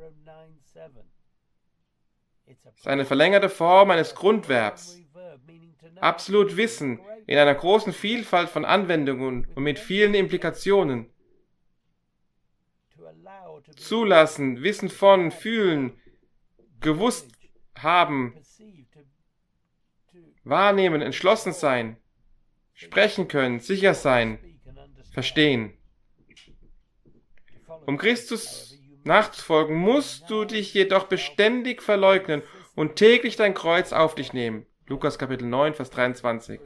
Es ist eine verlängerte Form eines Grundverbs. Absolut Wissen in einer großen Vielfalt von Anwendungen und mit vielen Implikationen. Zulassen, Wissen von, fühlen, gewusst haben, wahrnehmen, entschlossen sein, sprechen können, sicher sein, verstehen. Um Christus nachzufolgen, musst du dich jedoch beständig verleugnen und täglich dein Kreuz auf dich nehmen. Lukas Kapitel neun, Vers dreiundzwanzig.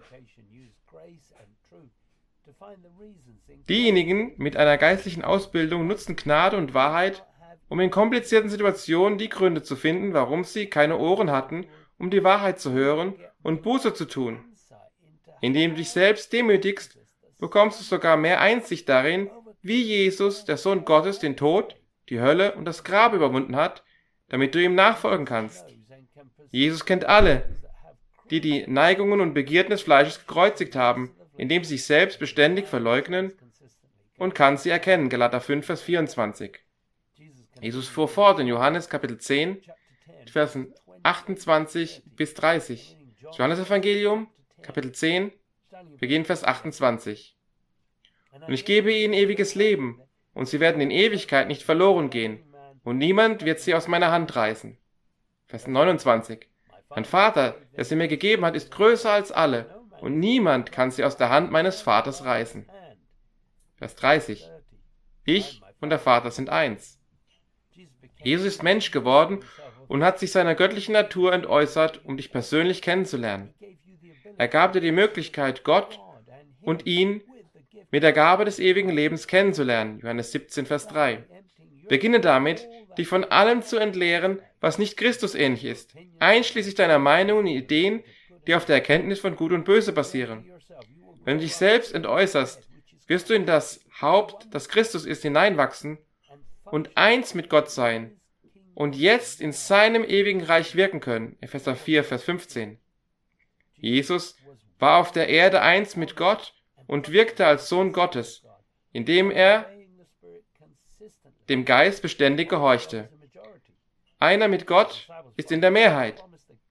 Diejenigen mit einer geistlichen Ausbildung nutzen Gnade und Wahrheit, um in komplizierten Situationen die Gründe zu finden, warum sie keine Ohren hatten, um die Wahrheit zu hören und Buße zu tun. Indem du dich selbst demütigst, bekommst du sogar mehr Einsicht darin, wie Jesus, der Sohn Gottes, den Tod, die Hölle und das Grab überwunden hat, damit du ihm nachfolgen kannst. Jesus kennt alle, die die Neigungen und Begierden des Fleisches gekreuzigt haben, indem sie sich selbst beständig verleugnen, und kann sie erkennen. Galater fünf, Vers vierundzwanzig. Jesus fuhr fort in Johannes Kapitel zehn, Versen achtundzwanzig bis dreißig. Das Johannesevangelium, Kapitel zehn, Beginn Vers achtundzwanzig. Und ich gebe ihnen ewiges Leben, und sie werden in Ewigkeit nicht verloren gehen, und niemand wird sie aus meiner Hand reißen. Vers neunundzwanzig. Mein Vater, der sie mir gegeben hat, ist größer als alle, und niemand kann sie aus der Hand meines Vaters reißen. Vers dreißig. Ich und der Vater sind eins. Jesus ist Mensch geworden und hat sich seiner göttlichen Natur entäußert, um dich persönlich kennenzulernen. Er gab dir die Möglichkeit, Gott und ihn mit der Gabe des ewigen Lebens kennenzulernen. Johannes siebzehn, Vers drei. Beginne damit, dich von allem zu entleeren, was nicht Christus ähnlich ist, einschließlich deiner Meinungen und Ideen, die auf der Erkenntnis von Gut und Böse basieren. Wenn du dich selbst entäußerst, wirst du in das Haupt, das Christus ist, hineinwachsen und eins mit Gott sein und jetzt in seinem ewigen Reich wirken können. Epheser vier, Vers fünfzehn. Jesus war auf der Erde eins mit Gott und wirkte als Sohn Gottes, indem er dem Geist beständig gehorchte. Einer mit Gott ist in der Mehrheit.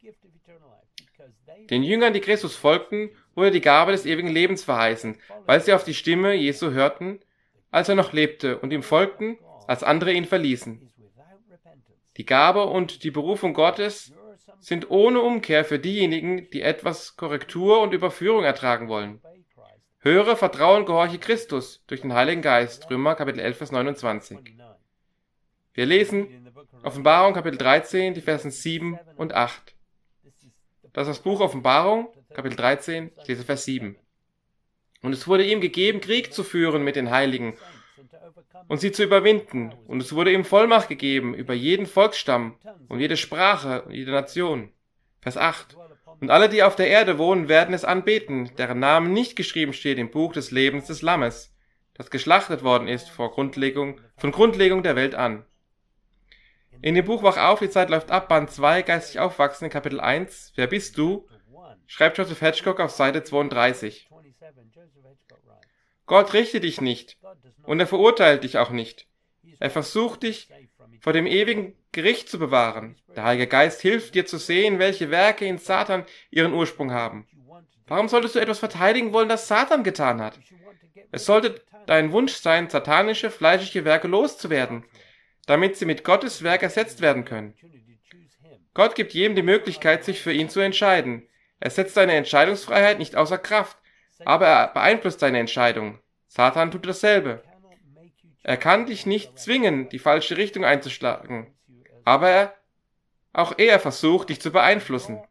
Den Jüngern, die Christus folgten, wurde die Gabe des ewigen Lebens verheißen, weil sie auf die Stimme Jesu hörten, als er noch lebte, und ihm folgten, als andere ihn verließen. Die Gabe und die Berufung Gottes sind ohne Umkehr für diejenigen, die etwas Korrektur und Überführung ertragen wollen. Höre, vertraue und gehorche Christus durch den Heiligen Geist. Römer Kapitel elf, Vers neunundzwanzig. Wir lesen Offenbarung Kapitel dreizehn, die Versen sieben und acht. Das ist das Buch Offenbarung, Kapitel dreizehn, ich lese Vers sieben. Und es wurde ihm gegeben, Krieg zu führen mit den Heiligen und sie zu überwinden. Und es wurde ihm Vollmacht gegeben über jeden Volksstamm und jede Sprache und jede Nation. Vers acht. Und alle, die auf der Erde wohnen, werden es anbeten, deren Namen nicht geschrieben steht im Buch des Lebens des Lammes, das geschlachtet worden ist vor Grundlegung, von Grundlegung der Welt an. In dem Buch Wach auf, die Zeit läuft ab, Band zwei, geistig aufwachsen, in Kapitel eins, Wer bist du? Schreibt Joseph Hedgecock auf Seite zweiunddreißig. Gott richtet dich nicht und er verurteilt dich auch nicht. Er versucht dich vor dem ewigen Gericht zu bewahren. Der Heilige Geist hilft dir zu sehen, welche Werke in Satan ihren Ursprung haben. Warum solltest du etwas verteidigen wollen, das Satan getan hat? Es sollte dein Wunsch sein, satanische, fleischliche Werke loszuwerden, damit sie mit Gottes Werk ersetzt werden können. Gott gibt jedem die Möglichkeit, sich für ihn zu entscheiden. Er setzt deine Entscheidungsfreiheit nicht außer Kraft, aber er beeinflusst deine Entscheidung. Satan tut dasselbe. Er kann dich nicht zwingen, die falsche Richtung einzuschlagen, aber er, auch er versucht, dich zu beeinflussen.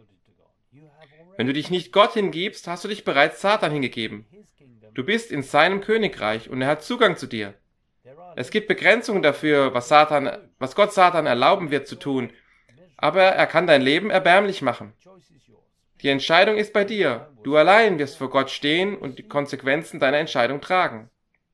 Wenn du dich nicht Gott hingibst, hast du dich bereits Satan hingegeben. Du bist in seinem Königreich und er hat Zugang zu dir. Es gibt Begrenzungen dafür, was, Satan, was Gott Satan erlauben wird zu tun, aber er kann dein Leben erbärmlich machen. Die Entscheidung ist bei dir. Du allein wirst vor Gott stehen und die Konsequenzen deiner Entscheidung tragen.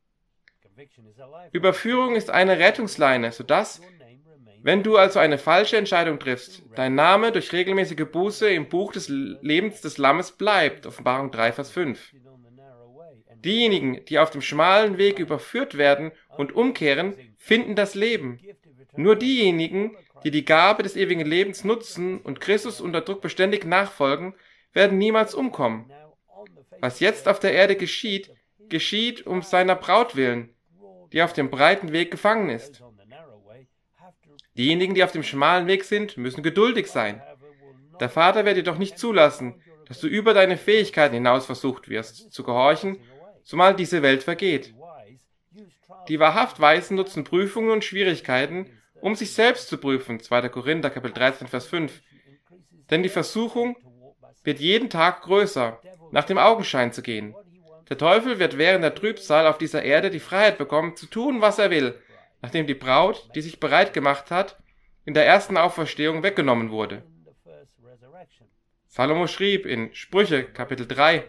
Überführung ist eine Rettungsleine, sodass, wenn du also eine falsche Entscheidung triffst, dein Name durch regelmäßige Buße im Buch des Lebens des Lammes bleibt. Offenbarung drei, Vers fünf. Diejenigen, die auf dem schmalen Weg überführt werden und umkehren, finden das Leben. Nur diejenigen, die die Gabe des ewigen Lebens nutzen und Christus unter Druck beständig nachfolgen, werden niemals umkommen. Was jetzt auf der Erde geschieht, geschieht um seiner Braut willen, die auf dem breiten Weg gefangen ist. Diejenigen, die auf dem schmalen Weg sind, müssen geduldig sein. Der Vater wird jedoch nicht zulassen, dass du über deine Fähigkeiten hinaus versucht wirst, zu gehorchen, zumal diese Welt vergeht. Die wahrhaft Weisen nutzen Prüfungen und Schwierigkeiten, um sich selbst zu prüfen. zweiter Korinther, Kapitel dreizehn, Vers fünf. Denn die Versuchung wird jeden Tag größer, nach dem Augenschein zu gehen. Der Teufel wird während der Trübsal auf dieser Erde die Freiheit bekommen, zu tun, was er will, nachdem die Braut, die sich bereit gemacht hat, in der ersten Auferstehung weggenommen wurde. Salomo schrieb in Sprüche, Kapitel drei,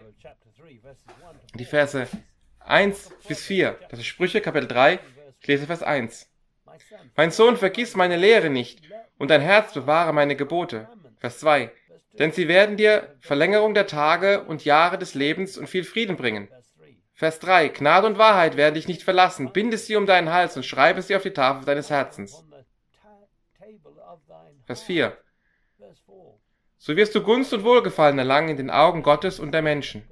die Verse eins bis vier. Das ist Sprüche, Kapitel drei, ich lese Vers eins. Mein Sohn, vergiss meine Lehre nicht, und dein Herz bewahre meine Gebote. Vers zwei. Denn sie werden dir Verlängerung der Tage und Jahre des Lebens und viel Frieden bringen. Vers drei. Gnade und Wahrheit werden dich nicht verlassen. Binde sie um deinen Hals und schreibe sie auf die Tafel deines Herzens. Vers vier. So wirst du Gunst und Wohlgefallen erlangen in den Augen Gottes und der Menschen.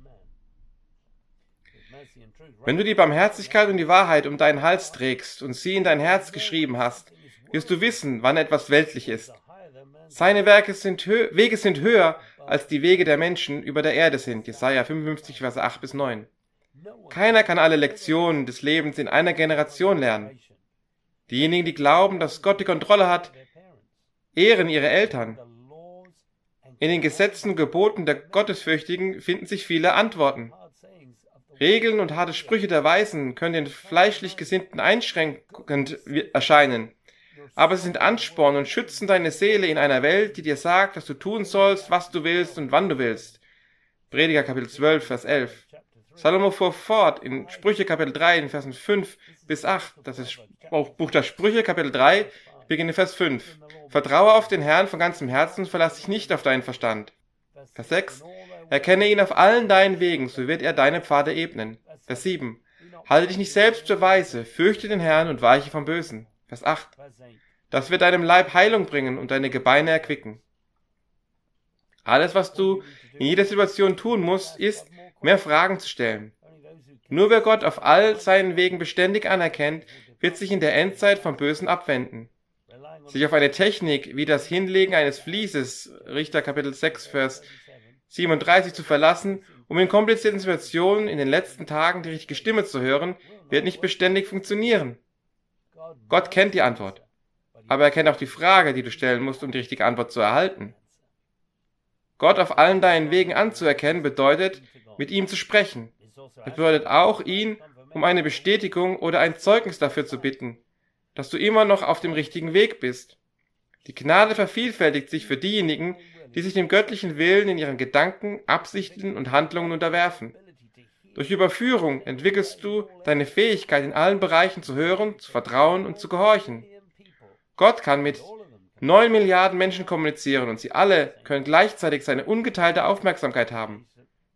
Wenn du die Barmherzigkeit und die Wahrheit um deinen Hals trägst und sie in dein Herz geschrieben hast, wirst du wissen, wann etwas weltlich ist. Seine Werke sind hö- Wege sind höher, als die Wege der Menschen über der Erde sind. Jesaja fünfundfünfzig, Verse acht bis neun. Keiner kann alle Lektionen des Lebens in einer Generation lernen. Diejenigen, die glauben, dass Gott die Kontrolle hat, ehren ihre Eltern. In den Gesetzen und Geboten der Gottesfürchtigen finden sich viele Antworten. Regeln und harte Sprüche der Weisen können den fleischlich Gesinnten einschränkend erscheinen, aber sie sind Ansporn und schützen deine Seele in einer Welt, die dir sagt, dass du tun sollst, was du willst und wann du willst. Prediger Kapitel zwölf, Vers elf. Salomo fuhr fort in Sprüche Kapitel drei, in Versen fünf bis acht. Das ist Buch der Sprüche Kapitel drei, beginne Vers fünf. Vertraue auf den Herrn von ganzem Herzen und verlass dich nicht auf deinen Verstand. Vers sechs. Erkenne ihn auf allen deinen Wegen, so wird er deine Pfade ebnen. Vers sieben. Halte dich nicht selbst für weise, fürchte den Herrn und weiche vom Bösen. Vers acht. Das wird deinem Leib Heilung bringen und deine Gebeine erquicken. Alles, was du in jeder Situation tun musst, ist, mehr Fragen zu stellen. Nur wer Gott auf all seinen Wegen beständig anerkennt, wird sich in der Endzeit vom Bösen abwenden. Sich auf eine Technik wie das Hinlegen eines Vlieses, Richter Kapitel sechs, Vers siebenunddreißig, zu verlassen, um in komplizierten Situationen in den letzten Tagen die richtige Stimme zu hören, wird nicht beständig funktionieren. Gott kennt die Antwort, aber er kennt auch die Frage, die du stellen musst, um die richtige Antwort zu erhalten. Gott auf allen deinen Wegen anzuerkennen, bedeutet, mit ihm zu sprechen. Es bedeutet auch, ihn um eine Bestätigung oder ein Zeugnis dafür zu bitten, dass du immer noch auf dem richtigen Weg bist. Die Gnade vervielfältigt sich für diejenigen, die sich dem göttlichen Willen in ihren Gedanken, Absichten und Handlungen unterwerfen. Durch Überführung entwickelst du deine Fähigkeit, in allen Bereichen zu hören, zu vertrauen und zu gehorchen. Gott kann mit neun Milliarden Menschen kommunizieren und sie alle können gleichzeitig seine ungeteilte Aufmerksamkeit haben.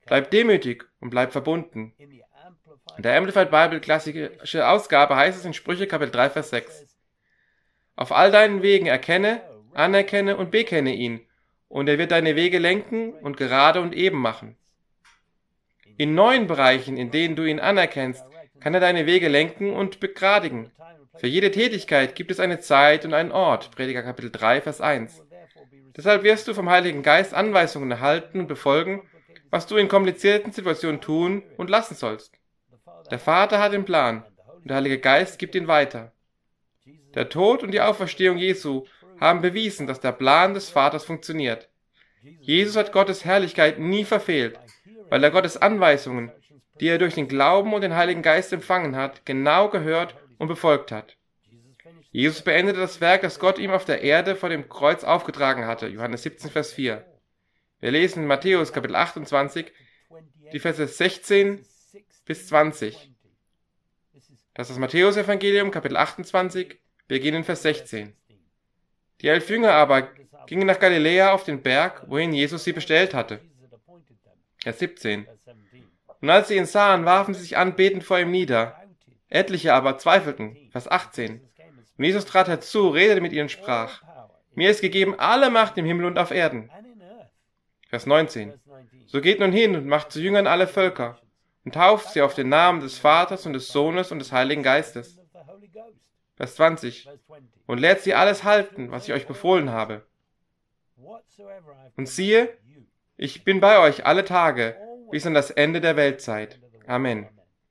Bleib demütig und bleib verbunden. In der Amplified Bible klassische Ausgabe heißt es in Sprüche Kapitel drei, Vers sechs. Auf all deinen Wegen erkenne, anerkenne und bekenne ihn, und er wird deine Wege lenken und gerade und eben machen. In neuen Bereichen, in denen du ihn anerkennst, kann er deine Wege lenken und begradigen. Für jede Tätigkeit gibt es eine Zeit und einen Ort. Prediger Kapitel drei, Vers eins. Deshalb wirst du vom Heiligen Geist Anweisungen erhalten und befolgen, was du in komplizierten Situationen tun und lassen sollst. Der Vater hat den Plan und der Heilige Geist gibt ihn weiter. Der Tod und die Auferstehung Jesu haben bewiesen, dass der Plan des Vaters funktioniert. Jesus hat Gottes Herrlichkeit nie verfehlt, weil er Gottes Anweisungen, die er durch den Glauben und den Heiligen Geist empfangen hat, genau gehört und befolgt hat. Jesus beendete das Werk, das Gott ihm auf der Erde vor dem Kreuz aufgetragen hatte. Johannes siebzehn, Vers vier. Wir lesen in Matthäus Kapitel achtundzwanzig, die Verse sechzehn bis zwanzig. Das ist das Matthäus-Evangelium, Kapitel achtundzwanzig, wir gehen in Vers sechzehn. Die elf Jünger aber gingen nach Galiläa auf den Berg, wohin Jesus sie bestellt hatte. Vers siebzehn. Und als sie ihn sahen, warfen sie sich anbetend vor ihm nieder. Etliche aber zweifelten. Vers achtzehn. Und Jesus trat herzu, redete mit ihnen und sprach: Mir ist gegeben alle Macht im Himmel und auf Erden. Vers neunzehn. So geht nun hin und macht zu Jüngern alle Völker und tauft sie auf den Namen des Vaters und des Sohnes und des Heiligen Geistes. Vers zwanzig. Und lehrt sie alles halten, was ich euch befohlen habe. Und siehe, ich bin bei euch alle Tage, bis an das Ende der Weltzeit. Amen.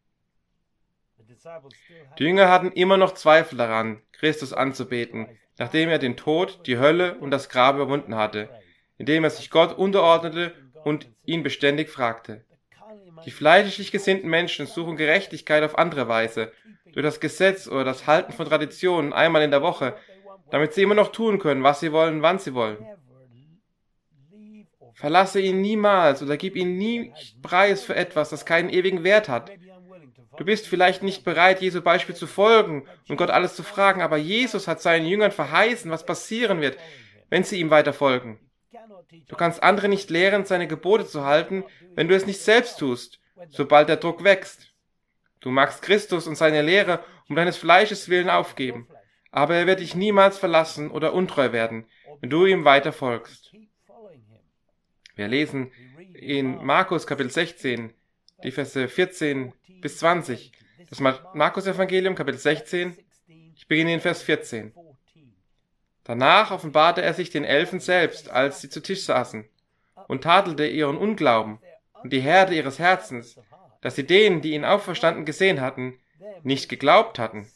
Die Jünger hatten immer noch Zweifel daran, Christus anzubeten, nachdem er den Tod, die Hölle und das Grab überwunden hatte, indem er sich Gott unterordnete und ihn beständig fragte. Die fleischlich gesinnten Menschen suchen Gerechtigkeit auf andere Weise, durch das Gesetz oder das Halten von Traditionen einmal in der Woche, damit sie immer noch tun können, was sie wollen, wann sie wollen. Verlasse ihn niemals oder gib ihn nie preis für etwas, das keinen ewigen Wert hat. Du bist vielleicht nicht bereit, Jesu Beispiel zu folgen und Gott alles zu fragen, aber Jesus hat seinen Jüngern verheißen, was passieren wird, wenn sie ihm weiter folgen. Du kannst andere nicht lehren, seine Gebote zu halten, wenn du es nicht selbst tust, sobald der Druck wächst. Du magst Christus und seine Lehre um deines Fleisches willen aufgeben, aber er wird dich niemals verlassen oder untreu werden, wenn du ihm weiter folgst. Wir lesen in Markus Kapitel sechzehn, die Verse vierzehn bis zwanzig. Das Markus-Evangelium, Kapitel sechzehn, ich beginne in Vers vierzehn. Danach offenbarte er sich den Elfen selbst, als sie zu Tisch saßen, und tadelte ihren Unglauben und die Härte ihres Herzens, dass sie denen, die ihn auferstanden gesehen hatten, nicht geglaubt hatten.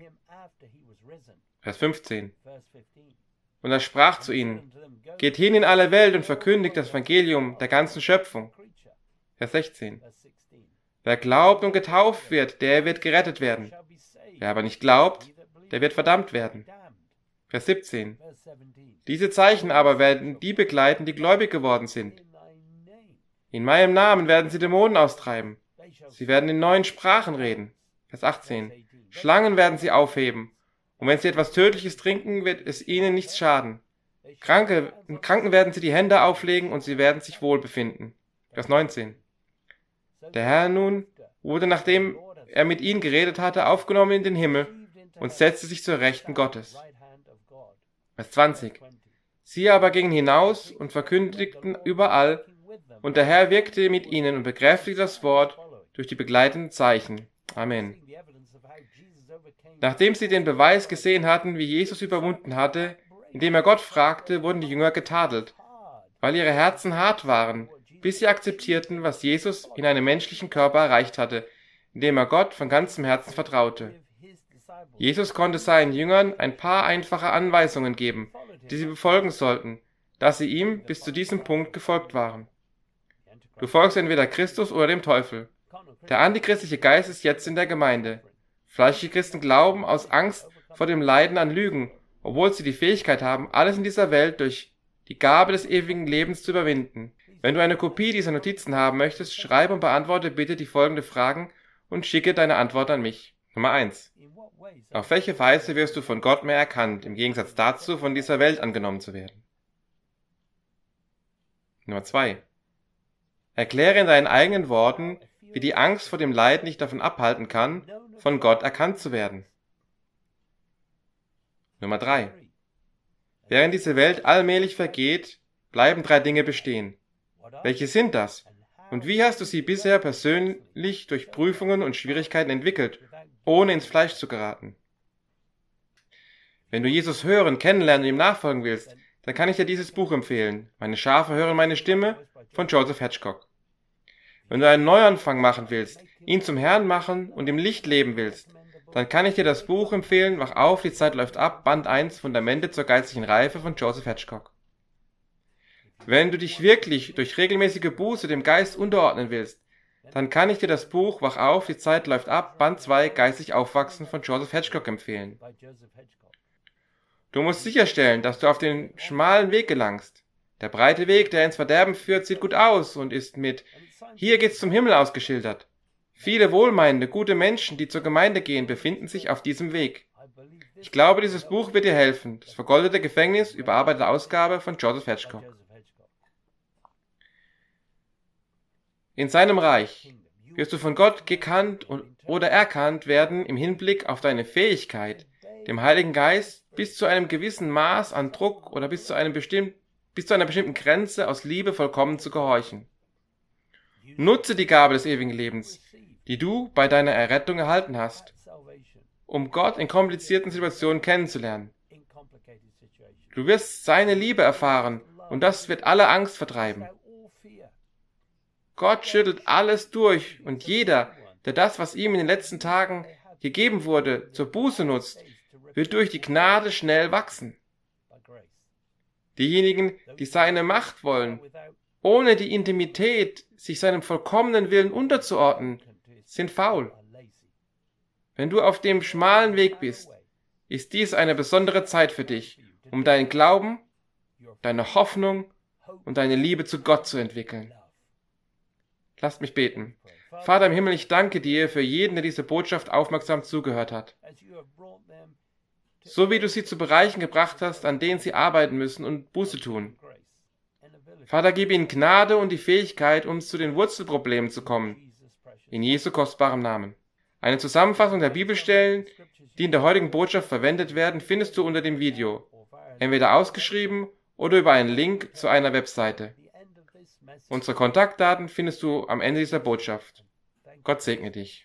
Vers fünfzehn. Und er sprach zu ihnen: Geht hin in alle Welt und verkündigt das Evangelium der ganzen Schöpfung. Vers sechzehn. Wer glaubt und getauft wird, der wird gerettet werden. Wer aber nicht glaubt, der wird verdammt werden. Vers siebzehn. Diese Zeichen aber werden die begleiten, die gläubig geworden sind. In meinem Namen werden sie Dämonen austreiben. Sie werden in neuen Sprachen reden. Vers achtzehn. Schlangen werden sie aufheben. Und wenn sie etwas Tödliches trinken, wird es ihnen nichts schaden. Kranke, Kranken werden sie die Hände auflegen und sie werden sich wohl befinden. Vers neunzehn. Der Herr nun wurde, nachdem er mit ihnen geredet hatte, aufgenommen in den Himmel und setzte sich zur Rechten Gottes. Vers zwanzig. Sie aber gingen hinaus und verkündigten überall, und der Herr wirkte mit ihnen und bekräftigte das Wort durch die begleitenden Zeichen. Amen. Nachdem sie den Beweis gesehen hatten, wie Jesus überwunden hatte, indem er Gott fragte, wurden die Jünger getadelt, weil ihre Herzen hart waren, bis sie akzeptierten, was Jesus in einem menschlichen Körper erreicht hatte, indem er Gott von ganzem Herzen vertraute. Jesus konnte seinen Jüngern ein paar einfache Anweisungen geben, die sie befolgen sollten, da sie ihm bis zu diesem Punkt gefolgt waren. Du folgst entweder Christus oder dem Teufel. Der antichristliche Geist ist jetzt in der Gemeinde. Fleischliche Christen glauben aus Angst vor dem Leiden an Lügen, obwohl sie die Fähigkeit haben, alles in dieser Welt durch die Gabe des ewigen Lebens zu überwinden. Wenn du eine Kopie dieser Notizen haben möchtest, schreibe und beantworte bitte die folgenden Fragen und schicke deine Antwort an mich. Nummer eins. Auf welche Weise wirst du von Gott mehr erkannt, im Gegensatz dazu, von dieser Welt angenommen zu werden? Nummer zwei. Erkläre in deinen eigenen Worten, wie die Angst vor dem Leid nicht davon abhalten kann, von Gott erkannt zu werden. Nummer drei. Während diese Welt allmählich vergeht, bleiben drei Dinge bestehen. Welche sind das? Und wie hast du sie bisher persönlich durch Prüfungen und Schwierigkeiten entwickelt, ohne ins Fleisch zu geraten? Wenn du Jesus hören, kennenlernen und ihm nachfolgen willst, dann kann ich dir dieses Buch empfehlen. Meine Schafe hören meine Stimme von Joseph Hedgecock. Wenn du einen Neuanfang machen willst, ihn zum Herrn machen und im Licht leben willst, dann kann ich dir das Buch empfehlen, Wach auf, die Zeit läuft ab, Band eins, Fundamente zur geistlichen Reife von Joseph Hedgecock. Wenn du dich wirklich durch regelmäßige Buße dem Geist unterordnen willst, dann kann ich dir das Buch Wach auf, die Zeit läuft ab, Band zwei, Geistig aufwachsen von Joseph Hedgecock empfehlen. Du musst sicherstellen, dass du auf den schmalen Weg gelangst. Der breite Weg, der ins Verderben führt, sieht gut aus und ist mit „Hier geht's zum Himmel" ausgeschildert. Viele wohlmeinende, gute Menschen, die zur Gemeinde gehen, befinden sich auf diesem Weg. Ich glaube, dieses Buch wird dir helfen. Das vergoldete Gefängnis, überarbeitete Ausgabe von Joseph Hedgecock. In seinem Reich wirst du von Gott gekannt oder erkannt werden im Hinblick auf deine Fähigkeit, dem Heiligen Geist bis zu einem gewissen Maß an Druck oder bis zu, einem bestimm- bis zu einer bestimmten Grenze aus Liebe vollkommen zu gehorchen. Nutze die Gabe des ewigen Lebens, die du bei deiner Errettung erhalten hast, um Gott in komplizierten Situationen kennenzulernen. Du wirst seine Liebe erfahren und das wird alle Angst vertreiben. Gott schüttelt alles durch und jeder, der das, was ihm in den letzten Tagen gegeben wurde, zur Buße nutzt, wird durch die Gnade schnell wachsen. Diejenigen, die seine Macht wollen, ohne die Intimität, sich seinem vollkommenen Willen unterzuordnen, sind faul. Wenn du auf dem schmalen Weg bist, ist dies eine besondere Zeit für dich, um deinen Glauben, deine Hoffnung und deine Liebe zu Gott zu entwickeln. Lasst mich beten. Vater im Himmel, ich danke dir für jeden, der diese Botschaft aufmerksam zugehört hat. So wie du sie zu Bereichen gebracht hast, an denen sie arbeiten müssen und Buße tun. Vater, gib ihnen Gnade und die Fähigkeit, um zu den Wurzelproblemen zu kommen. In Jesu kostbarem Namen. Eine Zusammenfassung der Bibelstellen, die in der heutigen Botschaft verwendet werden, findest du unter dem Video. Entweder ausgeschrieben oder über einen Link zu einer Webseite. Unsere Kontaktdaten findest du am Ende dieser Botschaft. Gott segne dich.